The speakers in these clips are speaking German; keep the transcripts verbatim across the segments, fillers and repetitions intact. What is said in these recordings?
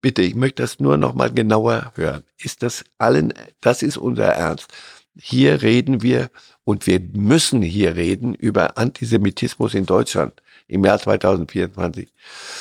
bitte, ich möchte das nur noch mal genauer hören. Ist das allen, das ist unser Ernst. Hier reden wir und wir müssen hier reden über Antisemitismus in Deutschland im Jahr zwanzig vierundzwanzig.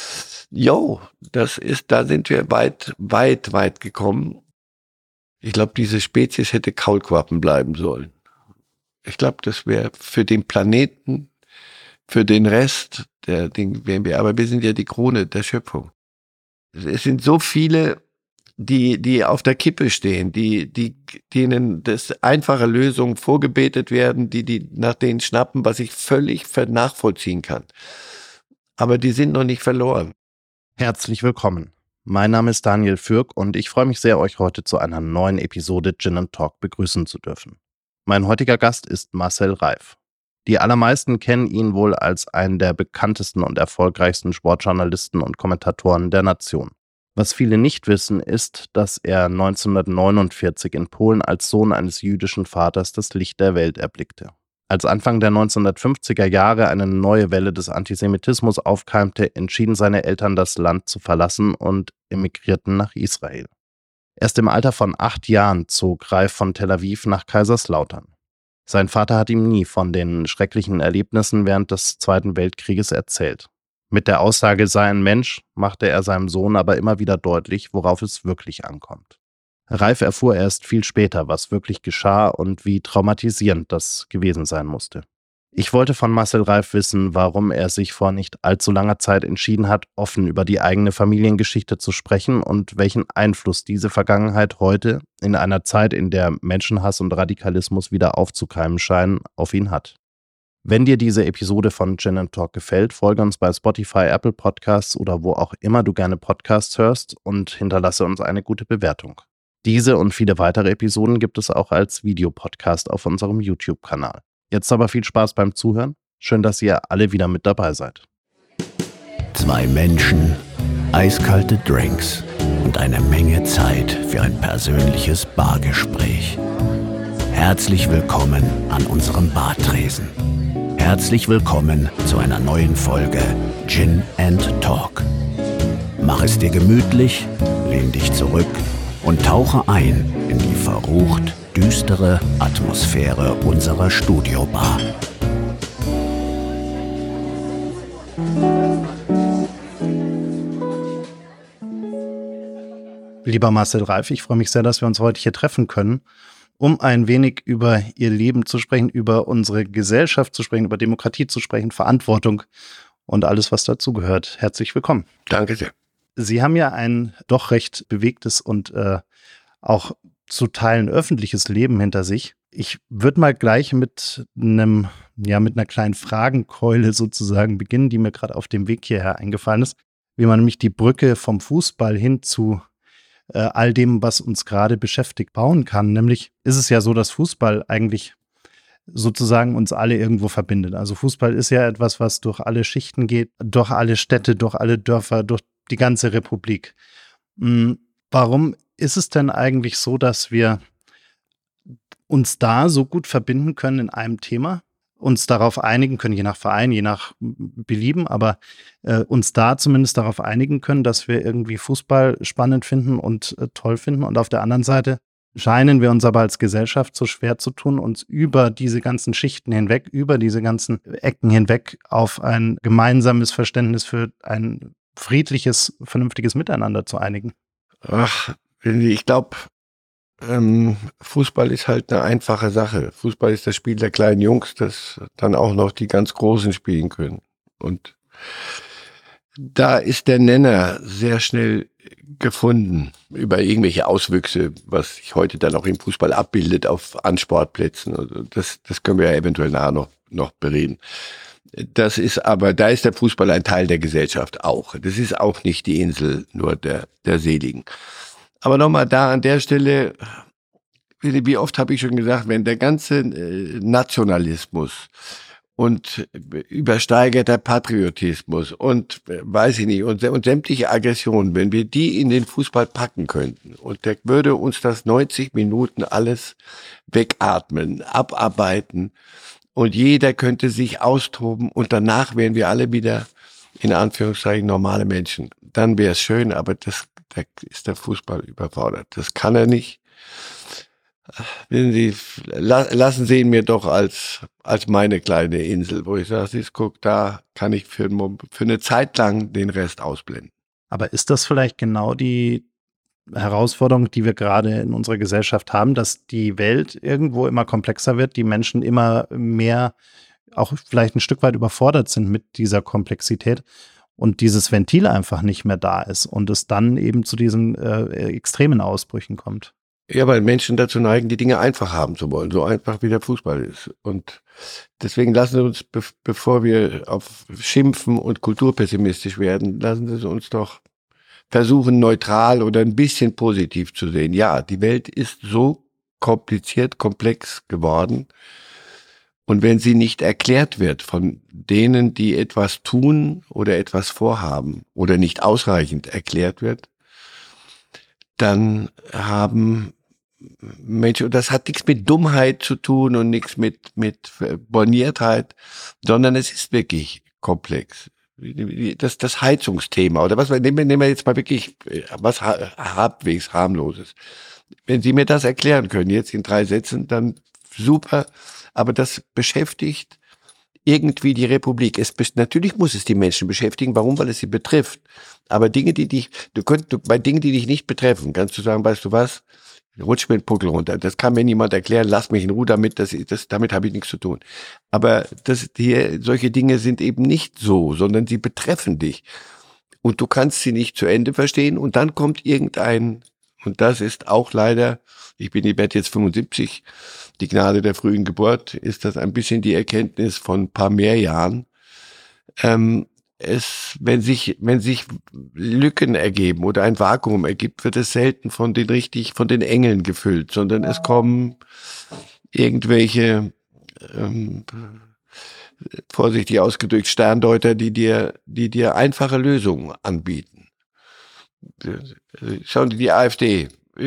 Jo, das ist, da sind wir weit, weit, weit gekommen. Ich glaube, diese Spezies hätte Kaulquappen bleiben sollen. Ich glaube, das wäre für den Planeten, für den Rest der Dinge wären wir, aber wir sind ja die Krone der Schöpfung. Es sind so viele, die, die auf der Kippe stehen, die, die, denen das einfache Lösungen vorgebetet werden, die, die nach denen schnappen, was ich völlig nachvollziehen kann. Aber die sind noch nicht verloren. Herzlich willkommen. Mein Name ist Daniel Fürk und ich freue mich sehr, euch heute zu einer neuen Episode Gin and Talk begrüßen zu dürfen. Mein heutiger Gast ist Marcel Reif. Die allermeisten kennen ihn wohl als einen der bekanntesten und erfolgreichsten Sportjournalisten und Kommentatoren der Nation. Was viele nicht wissen, ist, dass er neunzehnhundertneunundvierzig in Polen als Sohn eines jüdischen Vaters das Licht der Welt erblickte. Als Anfang der neunzehnhundertfünfziger Jahre eine neue Welle des Antisemitismus aufkeimte, entschieden seine Eltern, das Land zu verlassen und emigrierten nach Israel. Erst im Alter von acht Jahren zog Reif von Tel Aviv nach Kaiserslautern. Sein Vater hat ihm nie von den schrecklichen Erlebnissen während des Zweiten Weltkrieges erzählt. Mit der Aussage, sei ein Mensch, machte er seinem Sohn aber immer wieder deutlich, worauf es wirklich ankommt. Reif erfuhr erst viel später, was wirklich geschah und wie traumatisierend das gewesen sein musste. Ich wollte von Marcel Reif wissen, warum er sich vor nicht allzu langer Zeit entschieden hat, offen über die eigene Familiengeschichte zu sprechen und welchen Einfluss diese Vergangenheit heute, in einer Zeit, in der Menschenhass und Radikalismus wieder aufzukeimen scheinen, auf ihn hat. Wenn dir diese Episode von Gin and Talk gefällt, folge uns bei Spotify, Apple Podcasts oder wo auch immer du gerne Podcasts hörst und hinterlasse uns eine gute Bewertung. Diese und viele weitere Episoden gibt es auch als Videopodcast auf unserem YouTube-Kanal. Jetzt aber viel Spaß beim Zuhören. Schön, dass ihr alle wieder mit dabei seid. Zwei Menschen, eiskalte Drinks und eine Menge Zeit für ein persönliches Bargespräch. Herzlich willkommen an unserem Bartresen. Herzlich willkommen zu einer neuen Folge Gin and Talk. Mach es dir gemütlich, lehn dich zurück und tauche ein in die verrucht düstere Atmosphäre unserer Studiobar. Lieber Marcel Reif, ich freue mich sehr, dass wir uns heute hier treffen können, um ein wenig über Ihr Leben zu sprechen, über unsere Gesellschaft zu sprechen, über Demokratie zu sprechen, Verantwortung und alles, was dazugehört. Herzlich willkommen. Danke sehr. Sie haben ja ein doch recht bewegtes und äh, auch zu Teilen öffentliches Leben hinter sich. Ich würde mal gleich mit einem, ja, mit einer kleinen Fragenkeule sozusagen beginnen, die mir gerade auf dem Weg hierher eingefallen ist, wie man nämlich die Brücke vom Fußball hin zu äh, all dem, was uns gerade beschäftigt, bauen kann. Nämlich ist es ja so, dass Fußball eigentlich sozusagen uns alle irgendwo verbindet. Also Fußball ist ja etwas, was durch alle Schichten geht, durch alle Städte, durch alle Dörfer, durch die ganze Republik. Mhm. Warum ist es denn eigentlich so, dass wir uns da so gut verbinden können in einem Thema, uns darauf einigen können, je nach Verein, je nach Belieben, aber äh, uns da zumindest darauf einigen können, dass wir irgendwie Fußball spannend finden und äh, toll finden, und auf der anderen Seite scheinen wir uns aber als Gesellschaft so schwer zu tun, uns über diese ganzen Schichten hinweg, über diese ganzen Ecken hinweg auf ein gemeinsames Verständnis für ein friedliches, vernünftiges Miteinander zu einigen. Ach, ich glaube, ähm, Fußball ist halt eine einfache Sache. Fußball ist das Spiel der kleinen Jungs, das dann auch noch die ganz Großen spielen können. Und da ist der Nenner sehr schnell gefunden über irgendwelche Auswüchse, was sich heute dann auch im Fußball abbildet auf an Sportplätzen. Also das, das können wir ja eventuell nachher noch, noch bereden. Das ist aber, da ist der Fußball ein Teil der Gesellschaft auch. Das ist auch nicht die Insel nur der, der Seligen. Aber nochmal da an der Stelle, wie oft habe ich schon gesagt, wenn der ganze Nationalismus und übersteigerter Patriotismus und weiß ich nicht, und, und sämtliche Aggressionen, wenn wir die in den Fußball packen könnten, und der würde uns das neunzig Minuten alles wegatmen, abarbeiten, und jeder könnte sich austoben, und danach wären wir alle wieder in Anführungszeichen normale Menschen. Dann wäre es schön, aber das da ist der Fußball überfordert. Das kann er nicht. Wissen Sie, lassen Sie ihn mir doch als, als meine kleine Insel, wo ich sage, guck, da kann ich für, für eine Zeit lang den Rest ausblenden. Aber ist das vielleicht genau die Herausforderung, die wir gerade in unserer Gesellschaft haben, dass die Welt irgendwo immer komplexer wird, die Menschen immer mehr auch vielleicht ein Stück weit überfordert sind mit dieser Komplexität und dieses Ventil einfach nicht mehr da ist und es dann eben zu diesen äh, extremen Ausbrüchen kommt? Ja, weil Menschen dazu neigen, die Dinge einfach haben zu wollen, so einfach wie der Fußball ist. Und deswegen lassen Sie uns, be- bevor wir auf Schimpfen und kulturpessimistisch werden, lassen Sie uns doch versuchen, neutral oder ein bisschen positiv zu sehen. Ja, die Welt ist so kompliziert, komplex geworden. Und wenn sie nicht erklärt wird von denen, die etwas tun oder etwas vorhaben oder nicht ausreichend erklärt wird, dann haben Menschen, und das hat nichts mit Dummheit zu tun und nichts mit, mit Borniertheit, sondern es ist wirklich komplex. Das, das Heizungsthema oder was, nehmen wir, nehmen wir jetzt mal wirklich was halbwegs harmloses. Wenn Sie mir das erklären können, jetzt in drei Sätzen, dann super, aber das beschäftigt irgendwie die Republik. Es, natürlich muss es die Menschen beschäftigen. Warum? Weil es sie betrifft. Aber Dinge, die dich, du könntest, bei Dingen, die dich nicht betreffen, kannst du sagen, weißt du was? Rutsch mir den Puckel runter. Das kann mir niemand erklären. Lass mich in Ruhe damit. Das, das, damit habe ich nichts zu tun. Aber das, hier, solche Dinge sind eben nicht so, sondern sie betreffen dich. Und du kannst sie nicht zu Ende verstehen. Und dann kommt irgendein, und das ist auch leider, ich bin, ich werde jetzt fünfundsiebzig, die Gnade der frühen Geburt, ist das ein bisschen die Erkenntnis von ein paar mehr Jahren. Ähm, es, wenn sich, wenn sich Lücken ergeben oder ein Vakuum ergibt, wird es selten von den richtig, von den Engeln gefüllt, sondern es kommen irgendwelche, ähm, vorsichtig ausgedrückt, Sterndeuter, die dir, die dir einfache Lösungen anbieten. Schauen Sie, die AfD.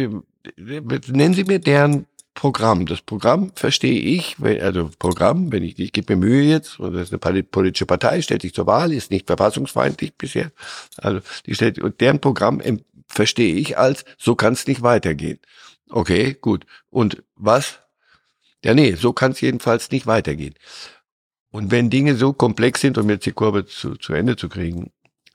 Nennen Sie mir deren Programm. Das Programm verstehe ich, also Programm, wenn ich, ich gebe mir Mühe jetzt, und das ist eine politische Partei, stellt sich zur Wahl, ist nicht verfassungsfeindlich bisher. Also die stellt, und deren Programm verstehe ich als, so kann es nicht weitergehen. Okay, gut. Und was? Ja, nee, so kann es jedenfalls nicht weitergehen. Und wenn Dinge so komplex sind, um jetzt die Kurve zu, zu Ende zu kriegen,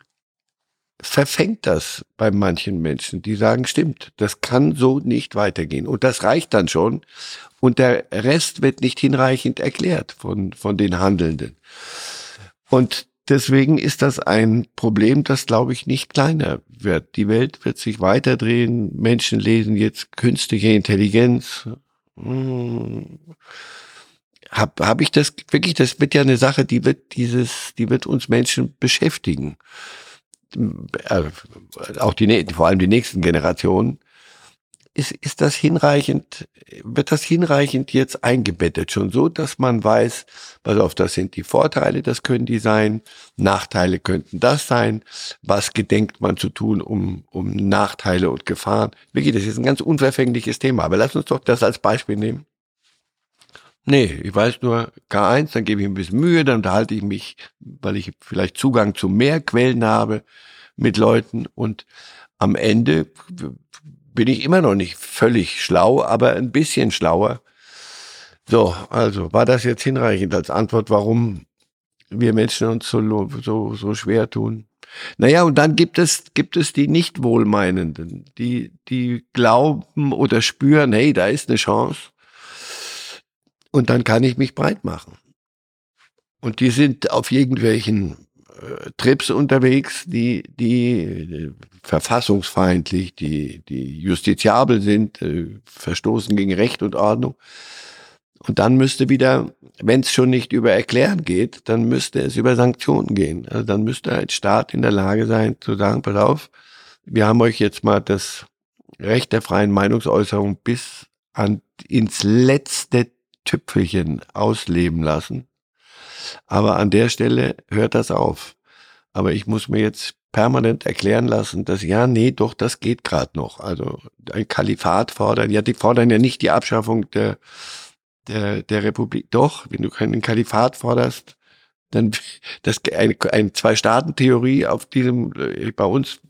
verfängt das bei manchen Menschen, die sagen, stimmt, das kann so nicht weitergehen. Und das reicht dann schon. Und der Rest wird nicht hinreichend erklärt von, von den Handelnden. Und deswegen ist das ein Problem, das, glaube ich, nicht kleiner wird. Die Welt wird sich weiterdrehen. Menschen lesen jetzt künstliche Intelligenz. Hm. Hab, hab ich das wirklich, das wird ja eine Sache, die wird dieses, die wird uns Menschen beschäftigen. Also auch die, vor allem die nächsten Generationen, ist, ist das hinreichend, wird das hinreichend jetzt eingebettet, schon so, dass man weiß, pass auf, das sind die Vorteile, das können die sein, Nachteile könnten das sein, was gedenkt man zu tun, um, um Nachteile und Gefahren. Wirklich, das ist ein ganz unverfängliches Thema, aber lass uns doch das als Beispiel nehmen. Nee, ich weiß nur K eins, dann gebe ich ein bisschen Mühe, dann unterhalte ich mich, weil ich vielleicht Zugang zu mehr Quellen habe mit Leuten und am Ende bin ich immer noch nicht völlig schlau, aber ein bisschen schlauer. So, also war das jetzt hinreichend als Antwort, warum wir Menschen uns so, so, so schwer tun? Naja, und dann gibt es, gibt es die Nicht-Wohlmeinenden, die, die glauben oder spüren, hey, da ist eine Chance. Und dann kann ich mich breit machen. Und die sind auf irgendwelchen äh, Trips unterwegs, die, die äh, verfassungsfeindlich, die, die justiziabel sind, äh, verstoßen gegen Recht und Ordnung. Und dann müsste wieder, wenn es schon nicht über Erklären geht, dann müsste es über Sanktionen gehen. Also dann müsste ein Staat in der Lage sein zu sagen, pass auf, wir haben euch jetzt mal das Recht der freien Meinungsäußerung bis an, ins letzte Tüpfelchen ausleben lassen. Aber an der Stelle hört das auf. Aber ich muss mir jetzt permanent erklären lassen, dass ja, nee, doch, das geht gerade noch. Also ein Kalifat fordern, ja, die fordern ja nicht die Abschaffung der, der, der Republik. Doch, wenn du keinen Kalifat forderst, dann das eine, eine Zwei-Staaten-Theorie auf diesem, bei uns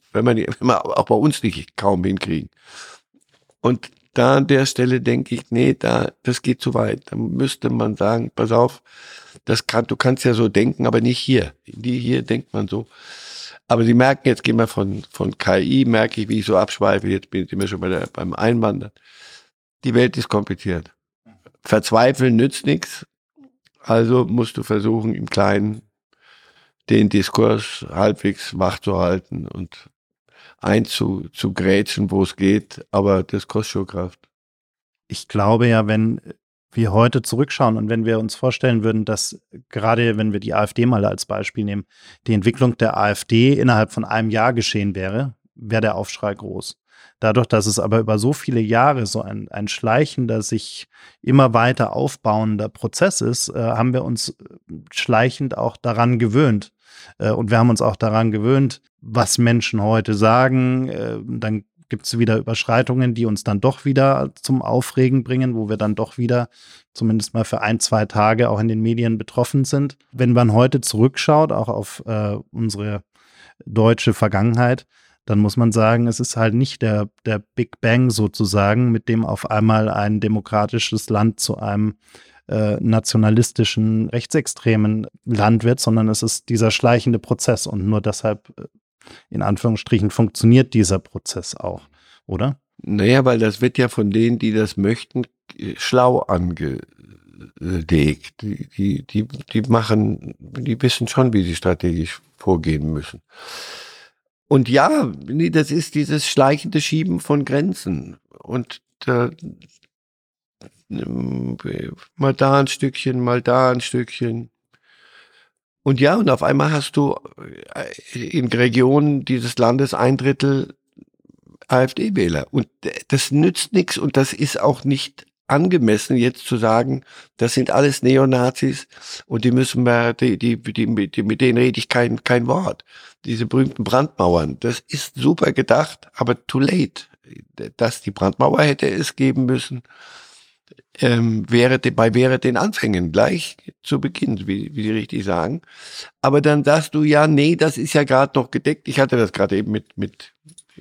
wenn man, wenn man auch bei uns nicht kaum hinkriegen. Und da an der Stelle denke ich, nee, da, das geht zu weit. Da müsste man sagen, pass auf, das kann, du kannst ja so denken, aber nicht hier. Die, hier denkt man so. Aber Sie merken, jetzt gehen wir von, von K I, merke ich, wie ich so abschweife, jetzt bin ich immer schon bei der, beim Einwandern. Die Welt ist kompliziert. Verzweifeln nützt nichts. Also musst du versuchen, im Kleinen den Diskurs halbwegs wach zu halten und einzugrätschen, wo es geht. Aber das kostet schon Kraft. Ich glaube ja, wenn wir heute zurückschauen und wenn wir uns vorstellen würden, dass gerade, wenn wir die AfD mal als Beispiel nehmen, die Entwicklung der AfD innerhalb von einem Jahr geschehen wäre, wäre der Aufschrei groß. Dadurch, dass es aber über so viele Jahre so ein, ein schleichender, sich immer weiter aufbauender Prozess ist, äh, haben wir uns schleichend auch daran gewöhnt. Äh, und wir haben uns auch daran gewöhnt, was Menschen heute sagen. Äh, dann gibt es wieder Überschreitungen, die uns dann doch wieder zum Aufregen bringen, wo wir dann doch wieder zumindest mal für ein, zwei Tage auch in den Medien betroffen sind. Wenn man heute zurückschaut, auch auf äh, unsere deutsche Vergangenheit, dann muss man sagen, es ist halt nicht der, der Big Bang sozusagen, mit dem auf einmal ein demokratisches Land zu einem äh, nationalistischen, rechtsextremen Land wird, sondern es ist dieser schleichende Prozess und nur deshalb, in Anführungsstrichen, funktioniert dieser Prozess auch, oder? Naja, weil das wird ja von denen, die das möchten, schlau angelegt. Die, die, die, die machen, die wissen schon, wie sie strategisch vorgehen müssen. Und ja, nee, das ist dieses schleichende Schieben von Grenzen. Und äh, mal da ein Stückchen, mal da ein Stückchen. Und ja, und auf einmal hast du in Regionen dieses Landes ein Drittel AfD-Wähler. Und das nützt nichts und das ist auch nicht angemessen, jetzt zu sagen, das sind alles Neonazis und die müssen wir, die, die, die, die, mit denen rede ich kein, kein Wort. Diese berühmten Brandmauern, das ist super gedacht, aber too late. Dass die Brandmauer hätte es geben müssen, ähm, wäre bei wäre den Anfängen gleich zu Beginn, wie, wie Sie richtig sagen. Aber dann sagst du, ja, nee, das ist ja gerade noch gedeckt. Ich hatte das gerade eben mit, mit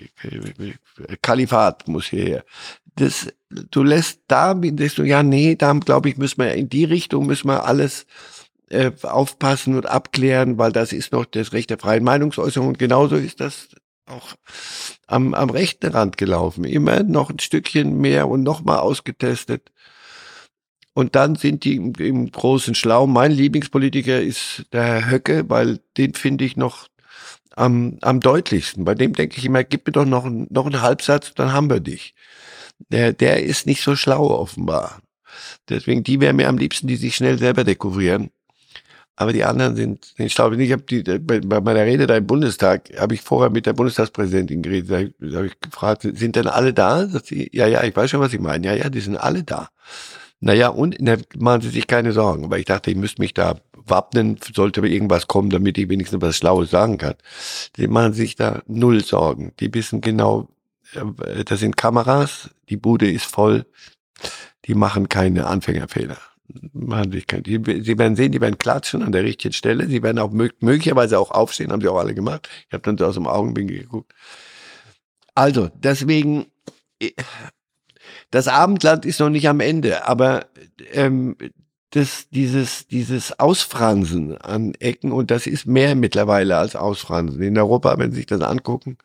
Kalifat muss hierher. Das, du lässt da, denkst du, ja, nee, da glaube ich, müssen wir in die Richtung, müssen wir alles äh, aufpassen und abklären, weil das ist noch das Recht der freien Meinungsäußerung und genauso ist das auch am, am rechten Rand gelaufen. Immer noch ein Stückchen mehr und nochmal ausgetestet. Und dann sind die im, im großen Schlau. Mein Lieblingspolitiker ist der Herr Höcke, weil den finde ich noch am, am deutlichsten. Bei dem denke ich immer, gib mir doch noch, ein, noch einen Halbsatz, dann haben wir dich. Der, der ist nicht so schlau offenbar. Deswegen, die wären mir am liebsten, die sich schnell selber dekouvrieren. Aber die anderen sind, sind schlau. Ich habe die bei, bei meiner Rede da im Bundestag, habe ich vorher mit der Bundestagspräsidentin geredet. Da habe ich gefragt, sind denn alle da? Sagt sie, ja, ja, ich weiß schon, was Sie meinen. Ja, ja, die sind alle da. Naja, und na, machen Sie sich keine Sorgen. Aber ich dachte, ich müsste mich da wappnen, sollte aber irgendwas kommen, damit ich wenigstens was Schlaues sagen kann. Die machen sich da null Sorgen. Die wissen genau, das sind Kameras, die Bude ist voll, die machen keine Anfängerfehler. Machen sich keine. Die, Sie werden sehen, die werden klatschen an der richtigen Stelle, sie werden auch möglicherweise auch aufstehen, haben sie auch alle gemacht. Ich habe dann so aus dem Augenwinkel geguckt. Also, deswegen, das Abendland ist noch nicht am Ende, aber ähm, das, dieses, dieses Ausfransen an Ecken, und das ist mehr mittlerweile als Ausfransen. In Europa, wenn Sie sich das angucken,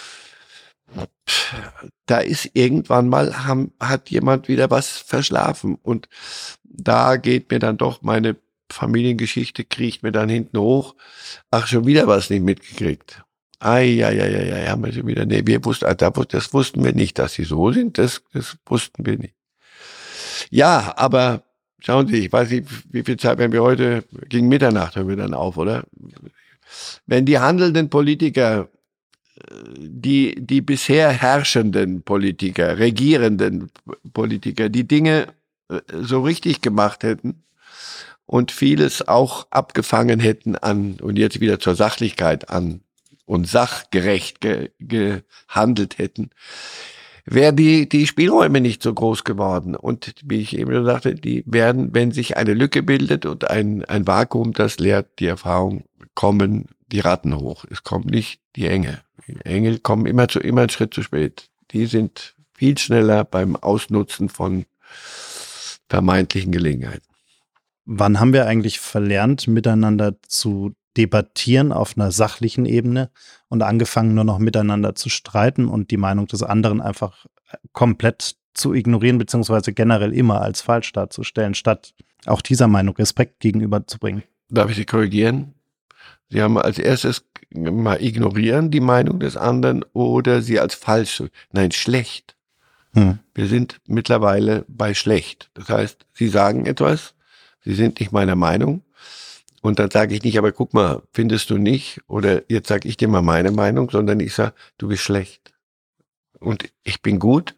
da ist irgendwann mal, haben, hat jemand wieder was verschlafen. Und da geht mir dann doch meine Familiengeschichte, kriecht mir dann hinten hoch. Ach, schon wieder was nicht mitgekriegt. Ei, ja, ja, ja, ja, haben wir schon wieder. Nee, wir wussten, das wussten wir nicht, dass sie so sind. Das, das wussten wir nicht. Ja, aber schauen Sie, ich weiß nicht, wie viel Zeit, wenn wir heute, gegen Mitternacht hören wir dann auf, oder? Wenn die handelnden Politiker, die, die bisher herrschenden Politiker, regierenden Politiker, die Dinge so richtig gemacht hätten und vieles auch abgefangen hätten an, und jetzt wieder zur Sachlichkeit an, und sachgerecht ge, gehandelt hätten, wären die, die Spielräume nicht so groß geworden. Und wie ich eben schon sagte, die werden, wenn sich eine Lücke bildet und ein, ein Vakuum, das lehrt die Erfahrung, kommen die Ratten hoch. Es kommt nicht die Enge. Die Engel kommen immer zu, immer einen Schritt zu spät. Die sind viel schneller beim Ausnutzen von vermeintlichen Gelegenheiten. Wann haben wir eigentlich verlernt, miteinander zu debattieren auf einer sachlichen Ebene und angefangen, nur noch miteinander zu streiten und die Meinung des anderen einfach komplett zu ignorieren, beziehungsweise generell immer als falsch darzustellen, statt auch dieser Meinung Respekt gegenüberzubringen? Darf ich Sie korrigieren? Sie haben als erstes mal ignorieren die Meinung des anderen oder sie als falsch. Nein, schlecht. Hm. Wir sind mittlerweile bei schlecht. Das heißt, Sie sagen etwas, Sie sind nicht meiner Meinung und dann sage ich nicht, aber guck mal, findest du nicht? Oder jetzt sage ich dir mal meine Meinung, sondern ich sage, du bist schlecht und ich bin gut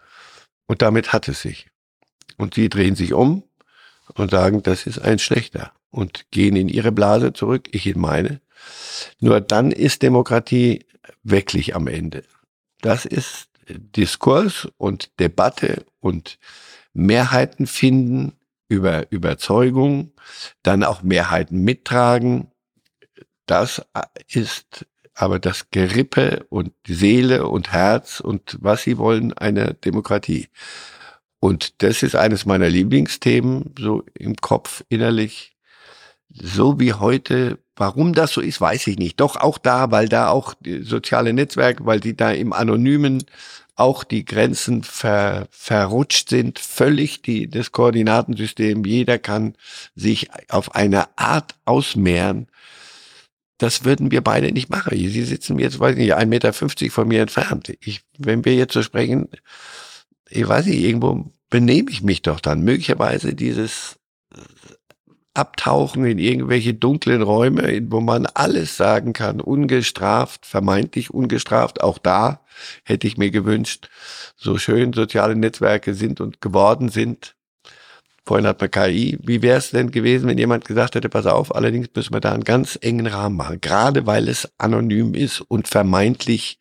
und damit hat es sich. Und Sie drehen sich um und sagen, das ist ein Schlechter und gehen in Ihre Blase zurück, ich in meine. Nur dann ist Demokratie wirklich am Ende. Das ist Diskurs und Debatte und Mehrheiten finden über Überzeugung, dann auch Mehrheiten mittragen. Das ist aber das Gerippe und Seele und Herz und was Sie wollen einer Demokratie. Und das ist eines meiner Lieblingsthemen, so im Kopf innerlich. So wie heute, warum das so ist, weiß ich nicht. Doch auch da, weil da auch die soziale Netzwerke, weil die da im Anonymen auch die Grenzen ver, verrutscht sind, völlig die, das Koordinatensystem. Jeder kann sich auf eine Art ausmehren. Das würden wir beide nicht machen. Sie sitzen jetzt, weiß ich nicht, ein Meter fünfzig von mir entfernt. Ich, wenn wir jetzt so sprechen, ich weiß nicht, irgendwo benehme ich mich doch dann. Möglicherweise dieses Abtauchen in irgendwelche dunklen Räume, wo man alles sagen kann, ungestraft, vermeintlich ungestraft. Auch da hätte ich mir gewünscht, so schön soziale Netzwerke sind und geworden sind. Vorhin hat man K I. Wie wäre es denn gewesen, wenn jemand gesagt hätte, pass auf, allerdings müssen wir da einen ganz engen Rahmen machen, gerade weil es anonym ist und vermeintlich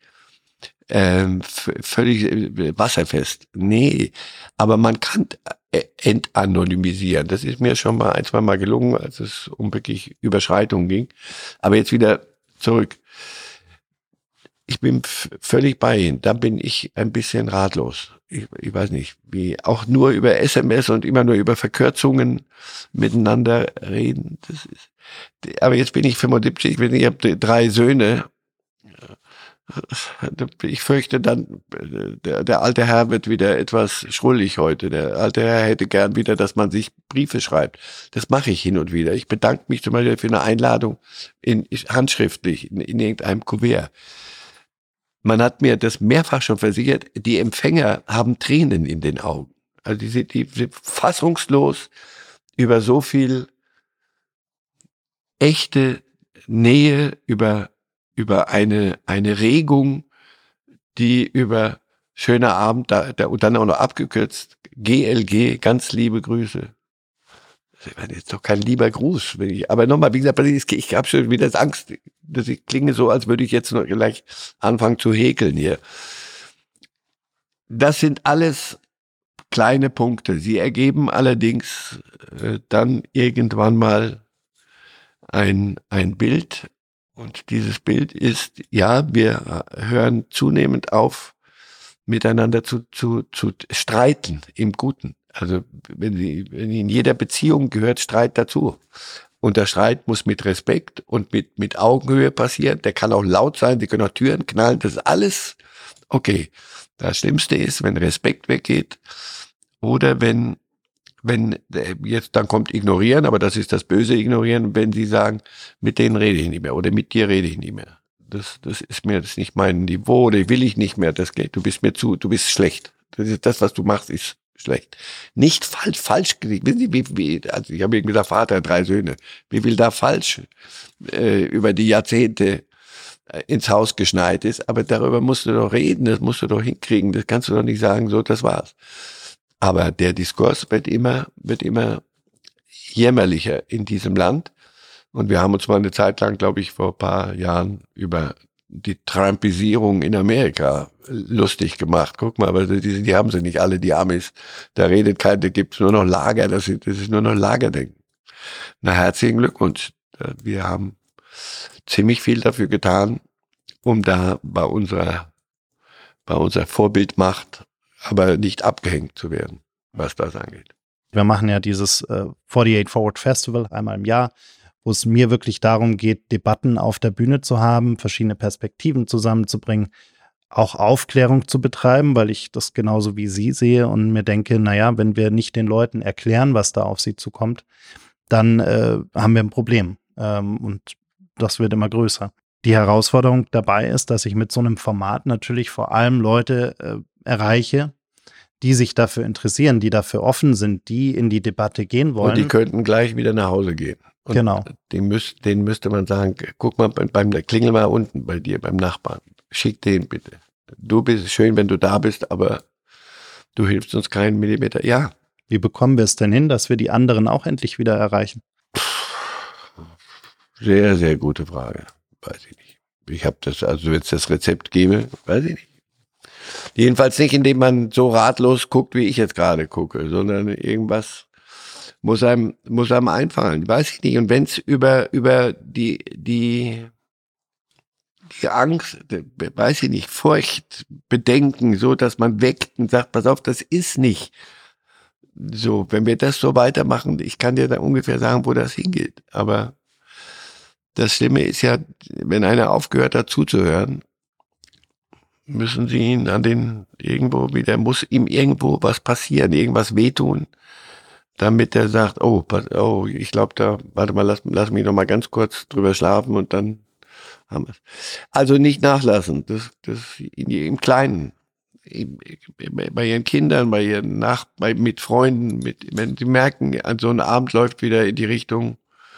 ähm, völlig wasserfest. Nee, aber man kann entanonymisieren. Das ist mir schon mal ein, zwei Mal gelungen, als es um wirklich Überschreitungen ging. Aber jetzt wieder zurück. Ich bin f- völlig bei Ihnen. Da bin ich ein bisschen ratlos. Ich, ich weiß nicht, wie auch nur über S M S und immer nur über Verkürzungen miteinander reden. Das ist, aber jetzt bin ich fünfundsiebzig, ich, bin, ich habe drei Söhne. Ich fürchte dann, der, der alte Herr wird wieder etwas schrullig heute. Der alte Herr hätte gern wieder, dass man sich Briefe schreibt. Das mache ich hin und wieder. Ich bedanke mich zum Beispiel für eine Einladung in, handschriftlich in, in irgendeinem Kuvert. Man hat mir das mehrfach schon versichert, die Empfänger haben Tränen in den Augen. Also die sind, die sind fassungslos über so viel echte Nähe, über über eine eine Regung, die über schöner Abend, da, da, und dann auch noch abgekürzt, G L G, ganz liebe Grüße. Das ist jetzt doch kein lieber Gruß. Wenn ich, aber nochmal, wie gesagt, ich habe schon wieder Angst, dass ich klinge so, als würde ich jetzt noch gleich anfangen zu häkeln hier. Das sind alles kleine Punkte. Sie ergeben allerdings äh, dann irgendwann mal ein, ein Bild. Und dieses Bild ist, ja, wir hören zunehmend auf, miteinander zu, zu, zu streiten, im Guten. Also, wenn Sie, wenn in jeder Beziehung gehört Streit dazu. Und der Streit muss mit Respekt und mit, mit Augenhöhe passieren. Der kann auch laut sein, die können auch Türen knallen, das ist alles okay. Das Schlimmste ist, wenn Respekt weggeht oder wenn Wenn jetzt dann kommt Ignorieren, aber das ist das böse Ignorieren, wenn Sie sagen, mit denen rede ich nicht mehr oder mit dir rede ich nicht mehr. Das, das ist mir das ist nicht mein Niveau oder will ich nicht mehr. Das geht. Du bist mir zu, du bist schlecht. Das ist das, was du machst, ist schlecht. Nicht falsch, falsch. Wissen Sie, wie, wie also ich habe eben gesagt, Vater, drei Söhne. Wie viel da falsch äh, über die Jahrzehnte äh, ins Haus geschneit ist. Aber darüber musst du doch reden. Das musst du doch hinkriegen. Das kannst du doch nicht sagen. So, das war's. Aber der Diskurs wird immer, wird immer jämmerlicher in diesem Land. Und wir haben uns mal eine Zeit lang, glaube ich, vor ein paar Jahren über die Trumpisierung in Amerika lustig gemacht. Guck mal, aber die, die haben sie nicht alle, die Amis. Da redet keiner, da gibt's nur noch Lager, das ist, das ist nur noch Lagerdenken. Na, herzlichen Glückwunsch. Wir haben ziemlich viel dafür getan, um da bei unserer, bei unserer Vorbildmacht aber nicht abgehängt zu werden, was das angeht. Wir machen ja dieses äh, achtundvierzig Forward Festival einmal im Jahr, wo es mir wirklich darum geht, Debatten auf der Bühne zu haben, verschiedene Perspektiven zusammenzubringen, auch Aufklärung zu betreiben, weil ich das genauso wie Sie sehe und mir denke, naja, wenn wir nicht den Leuten erklären, was da auf sie zukommt, dann äh, haben wir ein Problem. Ähm, und das wird immer größer. Die Herausforderung dabei ist, dass ich mit so einem Format natürlich vor allem Leute äh, erreiche, die sich dafür interessieren, die dafür offen sind, die in die Debatte gehen wollen. Und die könnten gleich wieder nach Hause gehen. Und genau. Den müsst, denen müsste man sagen, guck mal, beim, klingel mal unten bei dir, beim Nachbarn. Schick den bitte. Du bist schön, wenn du da bist, aber du hilfst uns keinen Millimeter. Ja. Wie bekommen wir es denn hin, dass wir die anderen auch endlich wieder erreichen? Sehr, sehr gute Frage. Weiß ich nicht. Ich habe das, also wenn es das Rezept gäbe, weiß ich nicht. Jedenfalls nicht, indem man so ratlos guckt, wie ich jetzt gerade gucke, sondern irgendwas muss einem, muss einem einfallen. Weiß ich nicht. Und wenn es über, über die, die, die Angst, weiß ich nicht, Furcht, Bedenken, so, dass man weckt und sagt, pass auf, das ist nicht so. Wenn wir das so weitermachen, ich kann dir da ungefähr sagen, wo das hingeht. Aber das Schlimme ist ja, wenn einer aufgehört hat zuzuhören, müssen sie ihn an den irgendwo wieder, muss ihm irgendwo was passieren, irgendwas wehtun, damit er sagt, oh, pass, oh, ich glaube da, warte mal, lass, lass mich noch mal ganz kurz drüber schlafen und dann haben wir es. Also nicht nachlassen, das, das im Kleinen, bei ihren Kindern, bei ihren Nach, bei, mit Freunden, mit, wenn sie merken, an so einem Abend läuft wieder in die Richtung,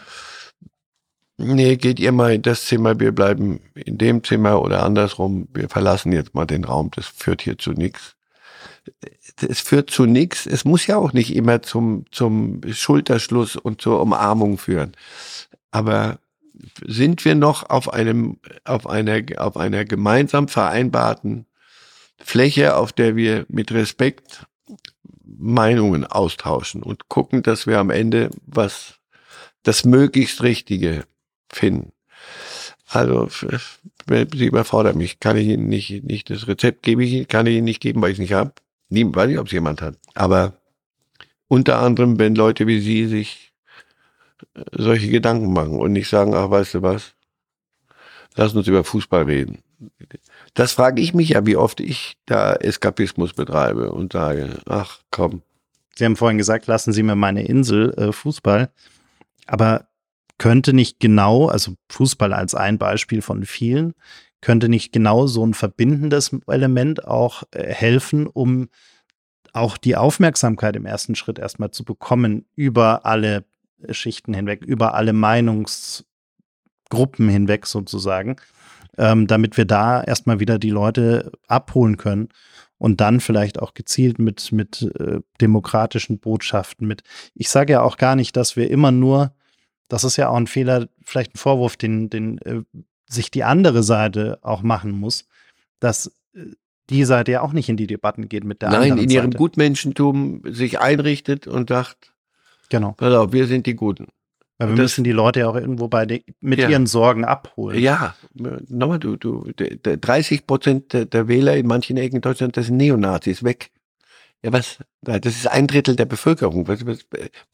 nee, geht ihr mal in das Zimmer, wir bleiben in dem Zimmer oder andersrum, wir verlassen jetzt mal den Raum, das führt hier zu nichts. Es führt zu nichts, es muss ja auch nicht immer zum, zum Schulterschluss und zur Umarmung führen. Aber sind wir noch auf einem, auf einer, auf einer gemeinsam vereinbarten Fläche, auf der wir mit Respekt Meinungen austauschen und gucken, dass wir am Ende was, das möglichst Richtige finden. Also, sie überfordert mich. Kann ich Ihnen nicht, nicht das Rezept gebe ich, kann ich Ihnen nicht geben, weil ich es nicht habe. Nie, weiß nicht, ob es jemand hat. Aber unter anderem, wenn Leute wie Sie sich solche Gedanken machen und nicht sagen, ach, weißt du was, lass uns über Fußball reden. Das frage ich mich ja, wie oft ich da Eskapismus betreibe und sage, ach, komm. Sie haben vorhin gesagt, lassen Sie mir meine Insel, äh, Fußball. Aber könnte nicht genau, also Fußball als ein Beispiel von vielen, könnte nicht genau so ein verbindendes Element auch äh, helfen, um auch die Aufmerksamkeit im ersten Schritt erstmal zu bekommen über alle Schichten hinweg, über alle Meinungsgruppen hinweg sozusagen, ähm, damit wir da erstmal wieder die Leute abholen können und dann vielleicht auch gezielt mit, mit äh, demokratischen Botschaften, mit, ich sage ja auch gar nicht, dass wir immer nur, das ist ja auch ein Fehler, vielleicht ein Vorwurf, den, den äh, sich die andere Seite auch machen muss, dass äh, die Seite ja auch nicht in die Debatten geht mit der Nein, anderen Seite. Nein, in ihrem Gutmenschentum sich einrichtet und sagt, genau, pass auf, wir sind die Guten. Weil wir das, müssen die Leute ja auch irgendwo bei de, mit ja. ihren Sorgen abholen. Ja, nochmal, du, du, dreißig Prozent der, der Wähler in manchen Ecken Deutschlands, das sind Neonazis, weg. Ja, was? Das ist ein Drittel der Bevölkerung. Was, was,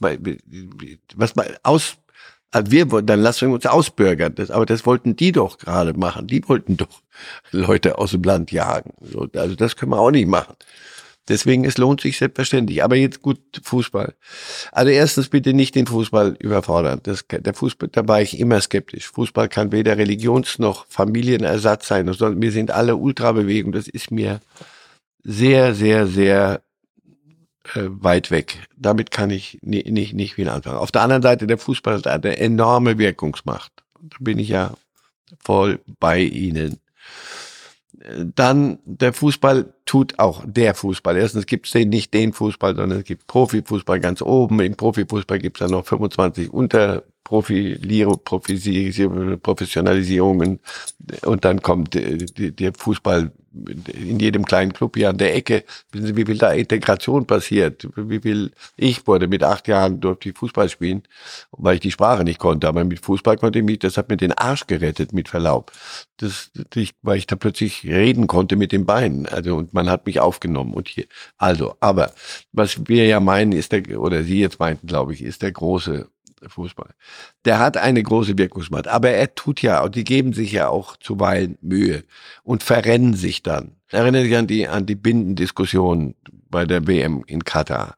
was, was aus, also wir wollten, dann lassen wir uns ausbürgern. Das, aber das wollten die doch gerade machen. Die wollten doch Leute aus dem Land jagen. Also das können wir auch nicht machen. Deswegen, es lohnt sich selbstverständlich. Aber jetzt gut, Fußball. Also erstens bitte nicht den Fußball überfordern. Das, der Fußball, da war ich immer skeptisch. Fußball kann weder Religions- noch Familienersatz sein. Wir sind alle Ultrabewegung. Das ist mir sehr, sehr, sehr äh, weit weg. Damit kann ich nie, nicht, nicht viel anfangen. Auf der anderen Seite, der Fußball hat eine enorme Wirkungsmacht. Da bin ich ja voll bei Ihnen. Dann, der Fußball tut auch der Fußball. Erstens gibt es nicht den Fußball, sondern es gibt Profifußball ganz oben. Im Profifußball gibt es dann noch fünfundzwanzig Unterprofessionalisierungen und dann kommt der Fußball in jedem kleinen Club hier an der Ecke. Wissen Sie, wie viel da Integration passiert? Wie viel ich wurde mit acht Jahren durfte ich Fußball spielen, weil ich die Sprache nicht konnte. Aber mit Fußball konnte ich mich, das hat mir den Arsch gerettet, mit Verlaub. Das, ich, weil ich da plötzlich reden konnte mit den Beinen. Also, und man hat mich aufgenommen und hier. Also, aber was wir ja meinen, ist der, oder Sie jetzt meinten, glaube ich, ist der große Fußball. Der hat eine große Wirkungsmacht, aber er tut ja, und die geben sich ja auch zuweilen Mühe und verrennen sich dann. Erinnern Sie an die, an die Bindendiskussion bei der W M in Katar.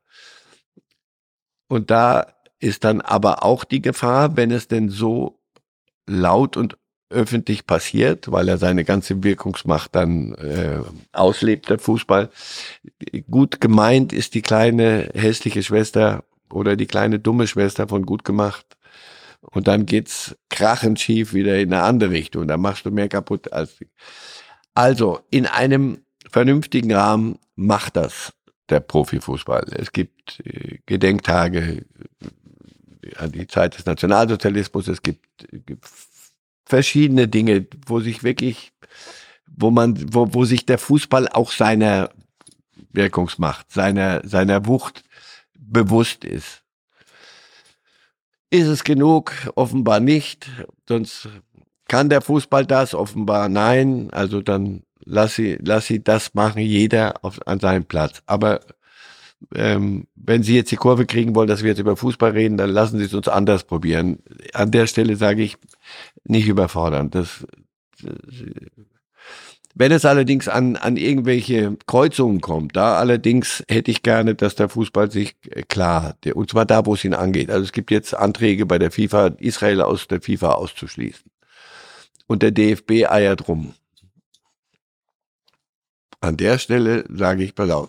Und da ist dann aber auch die Gefahr, wenn es denn so laut und öffentlich passiert, weil er seine ganze Wirkungsmacht dann äh, auslebt, der Fußball. Gut gemeint ist die kleine hässliche Schwester oder die kleine dumme Schwester von gut gemacht. Und dann geht's krachend schief wieder in eine andere Richtung. Da machst du mehr kaputt als... Also, in einem vernünftigen Rahmen macht das der Profifußball. Es gibt äh, Gedenktage an die Zeit des Nationalsozialismus. Es gibt, gibt verschiedene Dinge, wo sich wirklich, wo man, wo, wo sich der Fußball auch seiner Wirkungsmacht, seiner, seiner Wucht bewusst ist. Ist es genug? Offenbar nicht. Sonst kann der Fußball das? Offenbar nein. Also dann lass sie, lass sie das machen, jeder auf, an seinem Platz. Aber ähm, wenn Sie jetzt die Kurve kriegen wollen, dass wir jetzt über Fußball reden, dann lassen Sie es uns anders probieren. An der Stelle sage ich, nicht überfordern. Das, das Wenn es allerdings an, an irgendwelche Kreuzungen kommt, da allerdings hätte ich gerne, dass der Fußball sich klar, der, und zwar da, wo es ihn angeht. Also es gibt jetzt Anträge bei der FIFA, Israel aus der FIFA auszuschließen. Und der D F B eiert rum. An der Stelle sage ich, pass auf,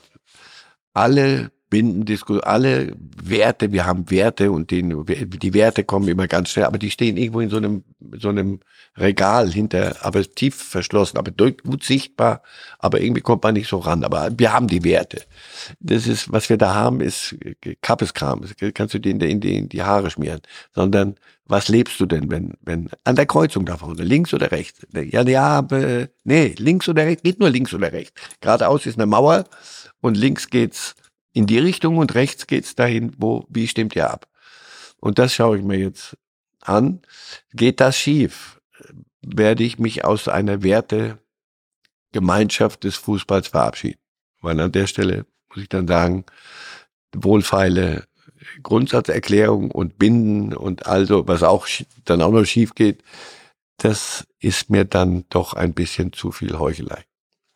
alle Bindendiskussionen, alle Werte, wir haben Werte und den, die Werte kommen immer ganz schnell, aber die stehen irgendwo in so einem, so einem Regal hinter, aber tief verschlossen, aber gut sichtbar, aber irgendwie kommt man nicht so ran. Aber wir haben die Werte. Das ist, was wir da haben, ist Kappeskram. Das kannst du dir in die, in die, in die Haare schmieren. Sondern, was lebst du denn, wenn, wenn, an der Kreuzung davon, links oder rechts? Ja, ja, aber, nee, links oder rechts, geht nur links oder rechts. Geradeaus ist eine Mauer und links geht's in die Richtung und rechts geht's dahin, wo, wie stimmt ihr ab? Und das schaue ich mir jetzt an. Geht das schief, werde ich mich aus einer Wertegemeinschaft des Fußballs verabschieden. Weil an der Stelle muss ich dann sagen, wohlfeile Grundsatzerklärung und Binden und also, was auch dann auch noch schief geht, das ist mir dann doch ein bisschen zu viel Heuchelei.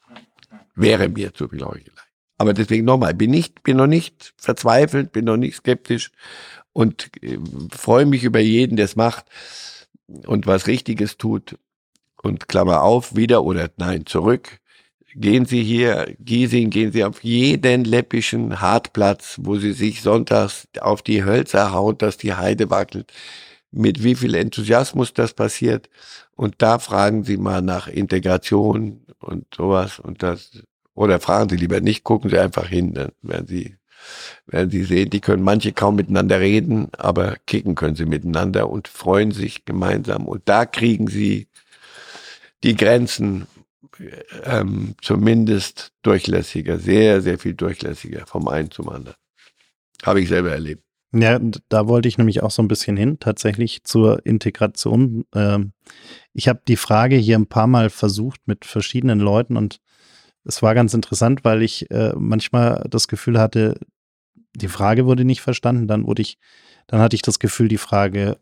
Wäre mir zu viel Heuchelei. Aber deswegen nochmal, bin nicht, bin noch nicht verzweifelt, bin noch nicht skeptisch und äh, freue mich über jeden, der es macht und was Richtiges tut. Und Klammer auf, wieder oder nein, zurück. Gehen Sie hier, Giesing, gehen Sie auf jeden läppischen Hartplatz, wo Sie sich sonntags auf die Hölzer hauen, dass die Heide wackelt. Mit wie viel Enthusiasmus das passiert. Und da fragen Sie mal nach Integration und sowas und das. Oder fragen Sie lieber nicht, gucken Sie einfach hin, dann werden Sie, werden Sie sehen, die können manche kaum miteinander reden, aber kicken können sie miteinander und freuen sich gemeinsam. Und da kriegen Sie die Grenzen ähm, zumindest durchlässiger, sehr, sehr viel durchlässiger vom einen zum anderen. Habe ich selber erlebt. Ja, da wollte ich nämlich auch so ein bisschen hin, tatsächlich zur Integration. Ähm, ich habe die Frage hier ein paar Mal versucht mit verschiedenen Leuten und es war ganz interessant, weil ich äh, manchmal das Gefühl hatte, die Frage wurde nicht verstanden, dann wurde ich, dann hatte ich das Gefühl, die Frage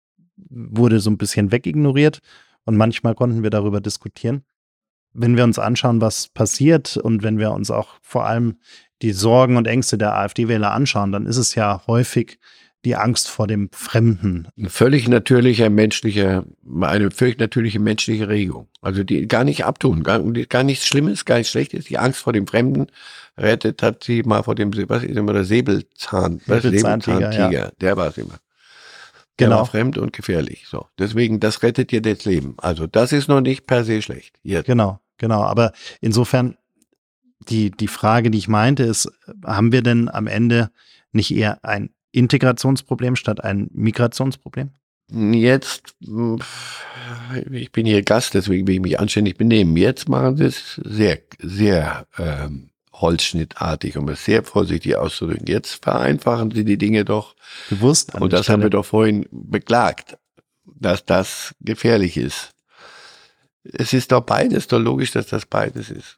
wurde so ein bisschen wegignoriert und manchmal konnten wir darüber diskutieren. Wenn wir uns anschauen, was passiert und wenn wir uns auch vor allem die Sorgen und Ängste der AfD-Wähler anschauen, dann ist es ja häufig die Angst vor dem Fremden. Ein völlig natürlicher menschlicher, eine völlig natürliche menschliche Regung. Also die gar nicht abtun, gar, gar nichts Schlimmes, gar nichts Schlechtes. Die Angst vor dem Fremden rettet hat sie mal vor dem, was ist immer der Säbelzahn, was Säbelzahntiger, Säbelzahntiger, ja. Der war es immer. Der Genau. war fremd und gefährlich. So, deswegen, das rettet dir das Leben. Also das ist noch nicht per se schlecht. Jetzt. Genau, genau. Aber insofern die, die Frage, die ich meinte, ist, haben wir denn am Ende nicht eher ein Integrationsproblem statt ein Migrationsproblem? Jetzt, ich bin hier Gast, deswegen will ich mich anständig benehmen. Jetzt machen sie es sehr, sehr ähm, holzschnittartig, um es sehr vorsichtig auszudrücken. Jetzt vereinfachen sie die Dinge doch. Bewusst. Und das haben wir doch vorhin beklagt, dass das gefährlich ist. Es ist doch beides, doch logisch, dass das beides ist.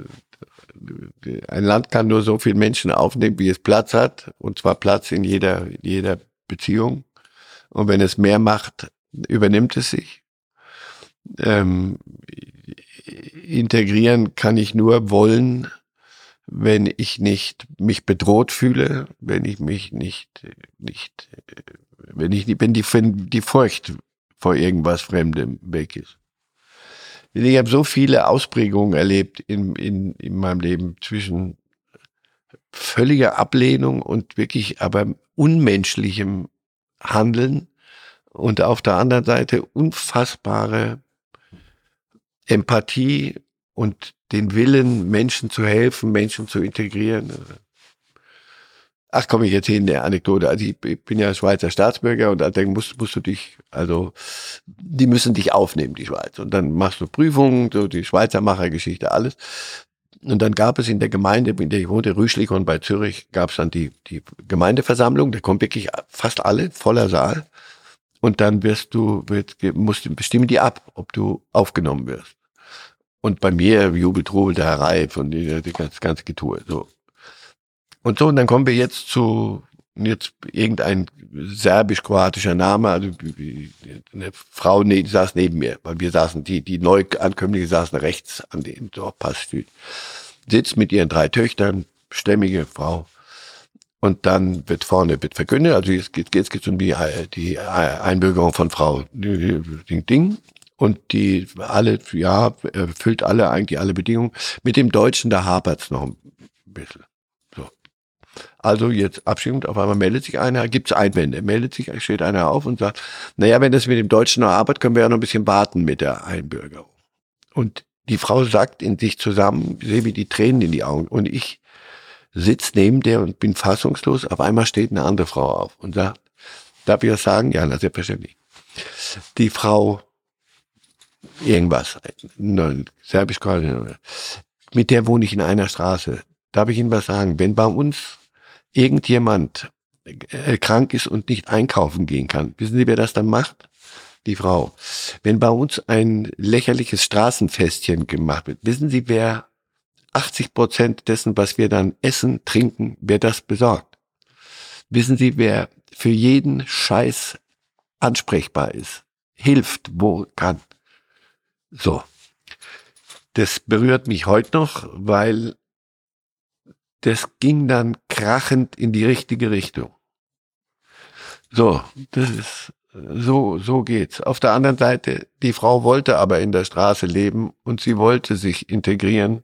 Ein Land kann nur so viele Menschen aufnehmen, wie es Platz hat, und zwar Platz in jeder, in jeder Beziehung. Und wenn es mehr macht, übernimmt es sich. Ähm, integrieren kann ich nur wollen, wenn ich nicht mich bedroht fühle, wenn ich mich nicht, nicht, wenn ich, wenn die, wenn die Furcht vor irgendwas Fremdem weg ist. Ich habe so viele Ausprägungen erlebt in, in, in meinem Leben zwischen völliger Ablehnung und wirklich aber unmenschlichem Handeln und auf der anderen Seite unfassbare Empathie und den Willen, Menschen zu helfen, Menschen zu integrieren. Ach komm, ich erzähle eine Anekdote. Also ich bin ja Schweizer Staatsbürger und dann musst, musst du dich, also die müssen dich aufnehmen, die Schweiz. Und dann machst du Prüfungen, so die Schweizer Machergeschichte, alles. Und dann gab es in der Gemeinde, in der ich wohnte, Rüschlikon bei Zürich, gab es dann die, die Gemeindeversammlung. Da kommen wirklich fast alle, voller Saal. Und dann wirst du, wird, musst, bestimmen die ab, ob du aufgenommen wirst. Und bei mir jubelt Trubel der Herr Reif und die, die ganze, ganze Getue, so. Und so, und dann kommen wir jetzt zu, jetzt irgendein serbisch-kroatischer Name, also eine Frau ne, die saß neben mir, weil wir saßen, die, die Neuankömmlinge saßen rechts an dem Dorfpass, sitzt mit ihren drei Töchtern, stämmige Frau. Und dann wird vorne wird verkündet, also jetzt geht es jetzt um die, die Einbürgerung von Frau Ding Ding. Und die alle, ja, erfüllt alle eigentlich alle Bedingungen. Mit dem Deutschen, da hapert's noch ein bisschen. So. Also jetzt abstimmend, auf einmal meldet sich einer, gibt's Einwände, meldet sich, steht einer auf und sagt, naja, wenn das mit dem Deutschen noch arbeitet, können wir ja noch ein bisschen warten mit der Einbürgerung. Und die Frau sagt in sich zusammen, ich sehe wie die Tränen in die Augen. Und ich sitze neben der und bin fassungslos. Auf einmal steht eine andere Frau auf und sagt, darf ich das sagen? Ja, na, selbstverständlich. Die Frau irgendwas, serbisch mit der wohne ich in einer Straße. Darf ich Ihnen was sagen? Wenn bei uns irgendjemand äh, krank ist und nicht einkaufen gehen kann, wissen Sie, wer das dann macht? Die Frau. Wenn bei uns ein lächerliches Straßenfestchen gemacht wird, wissen Sie, wer achtzig Prozent dessen, was wir dann essen, trinken, wer das besorgt? Wissen Sie, wer für jeden Scheiß ansprechbar ist, hilft, wo kann? So. Das berührt mich heute noch, weil das ging dann krachend in die richtige Richtung. So, das ist, so, so geht's. Auf der anderen Seite, die Frau wollte aber in der Straße leben und sie wollte sich integrieren.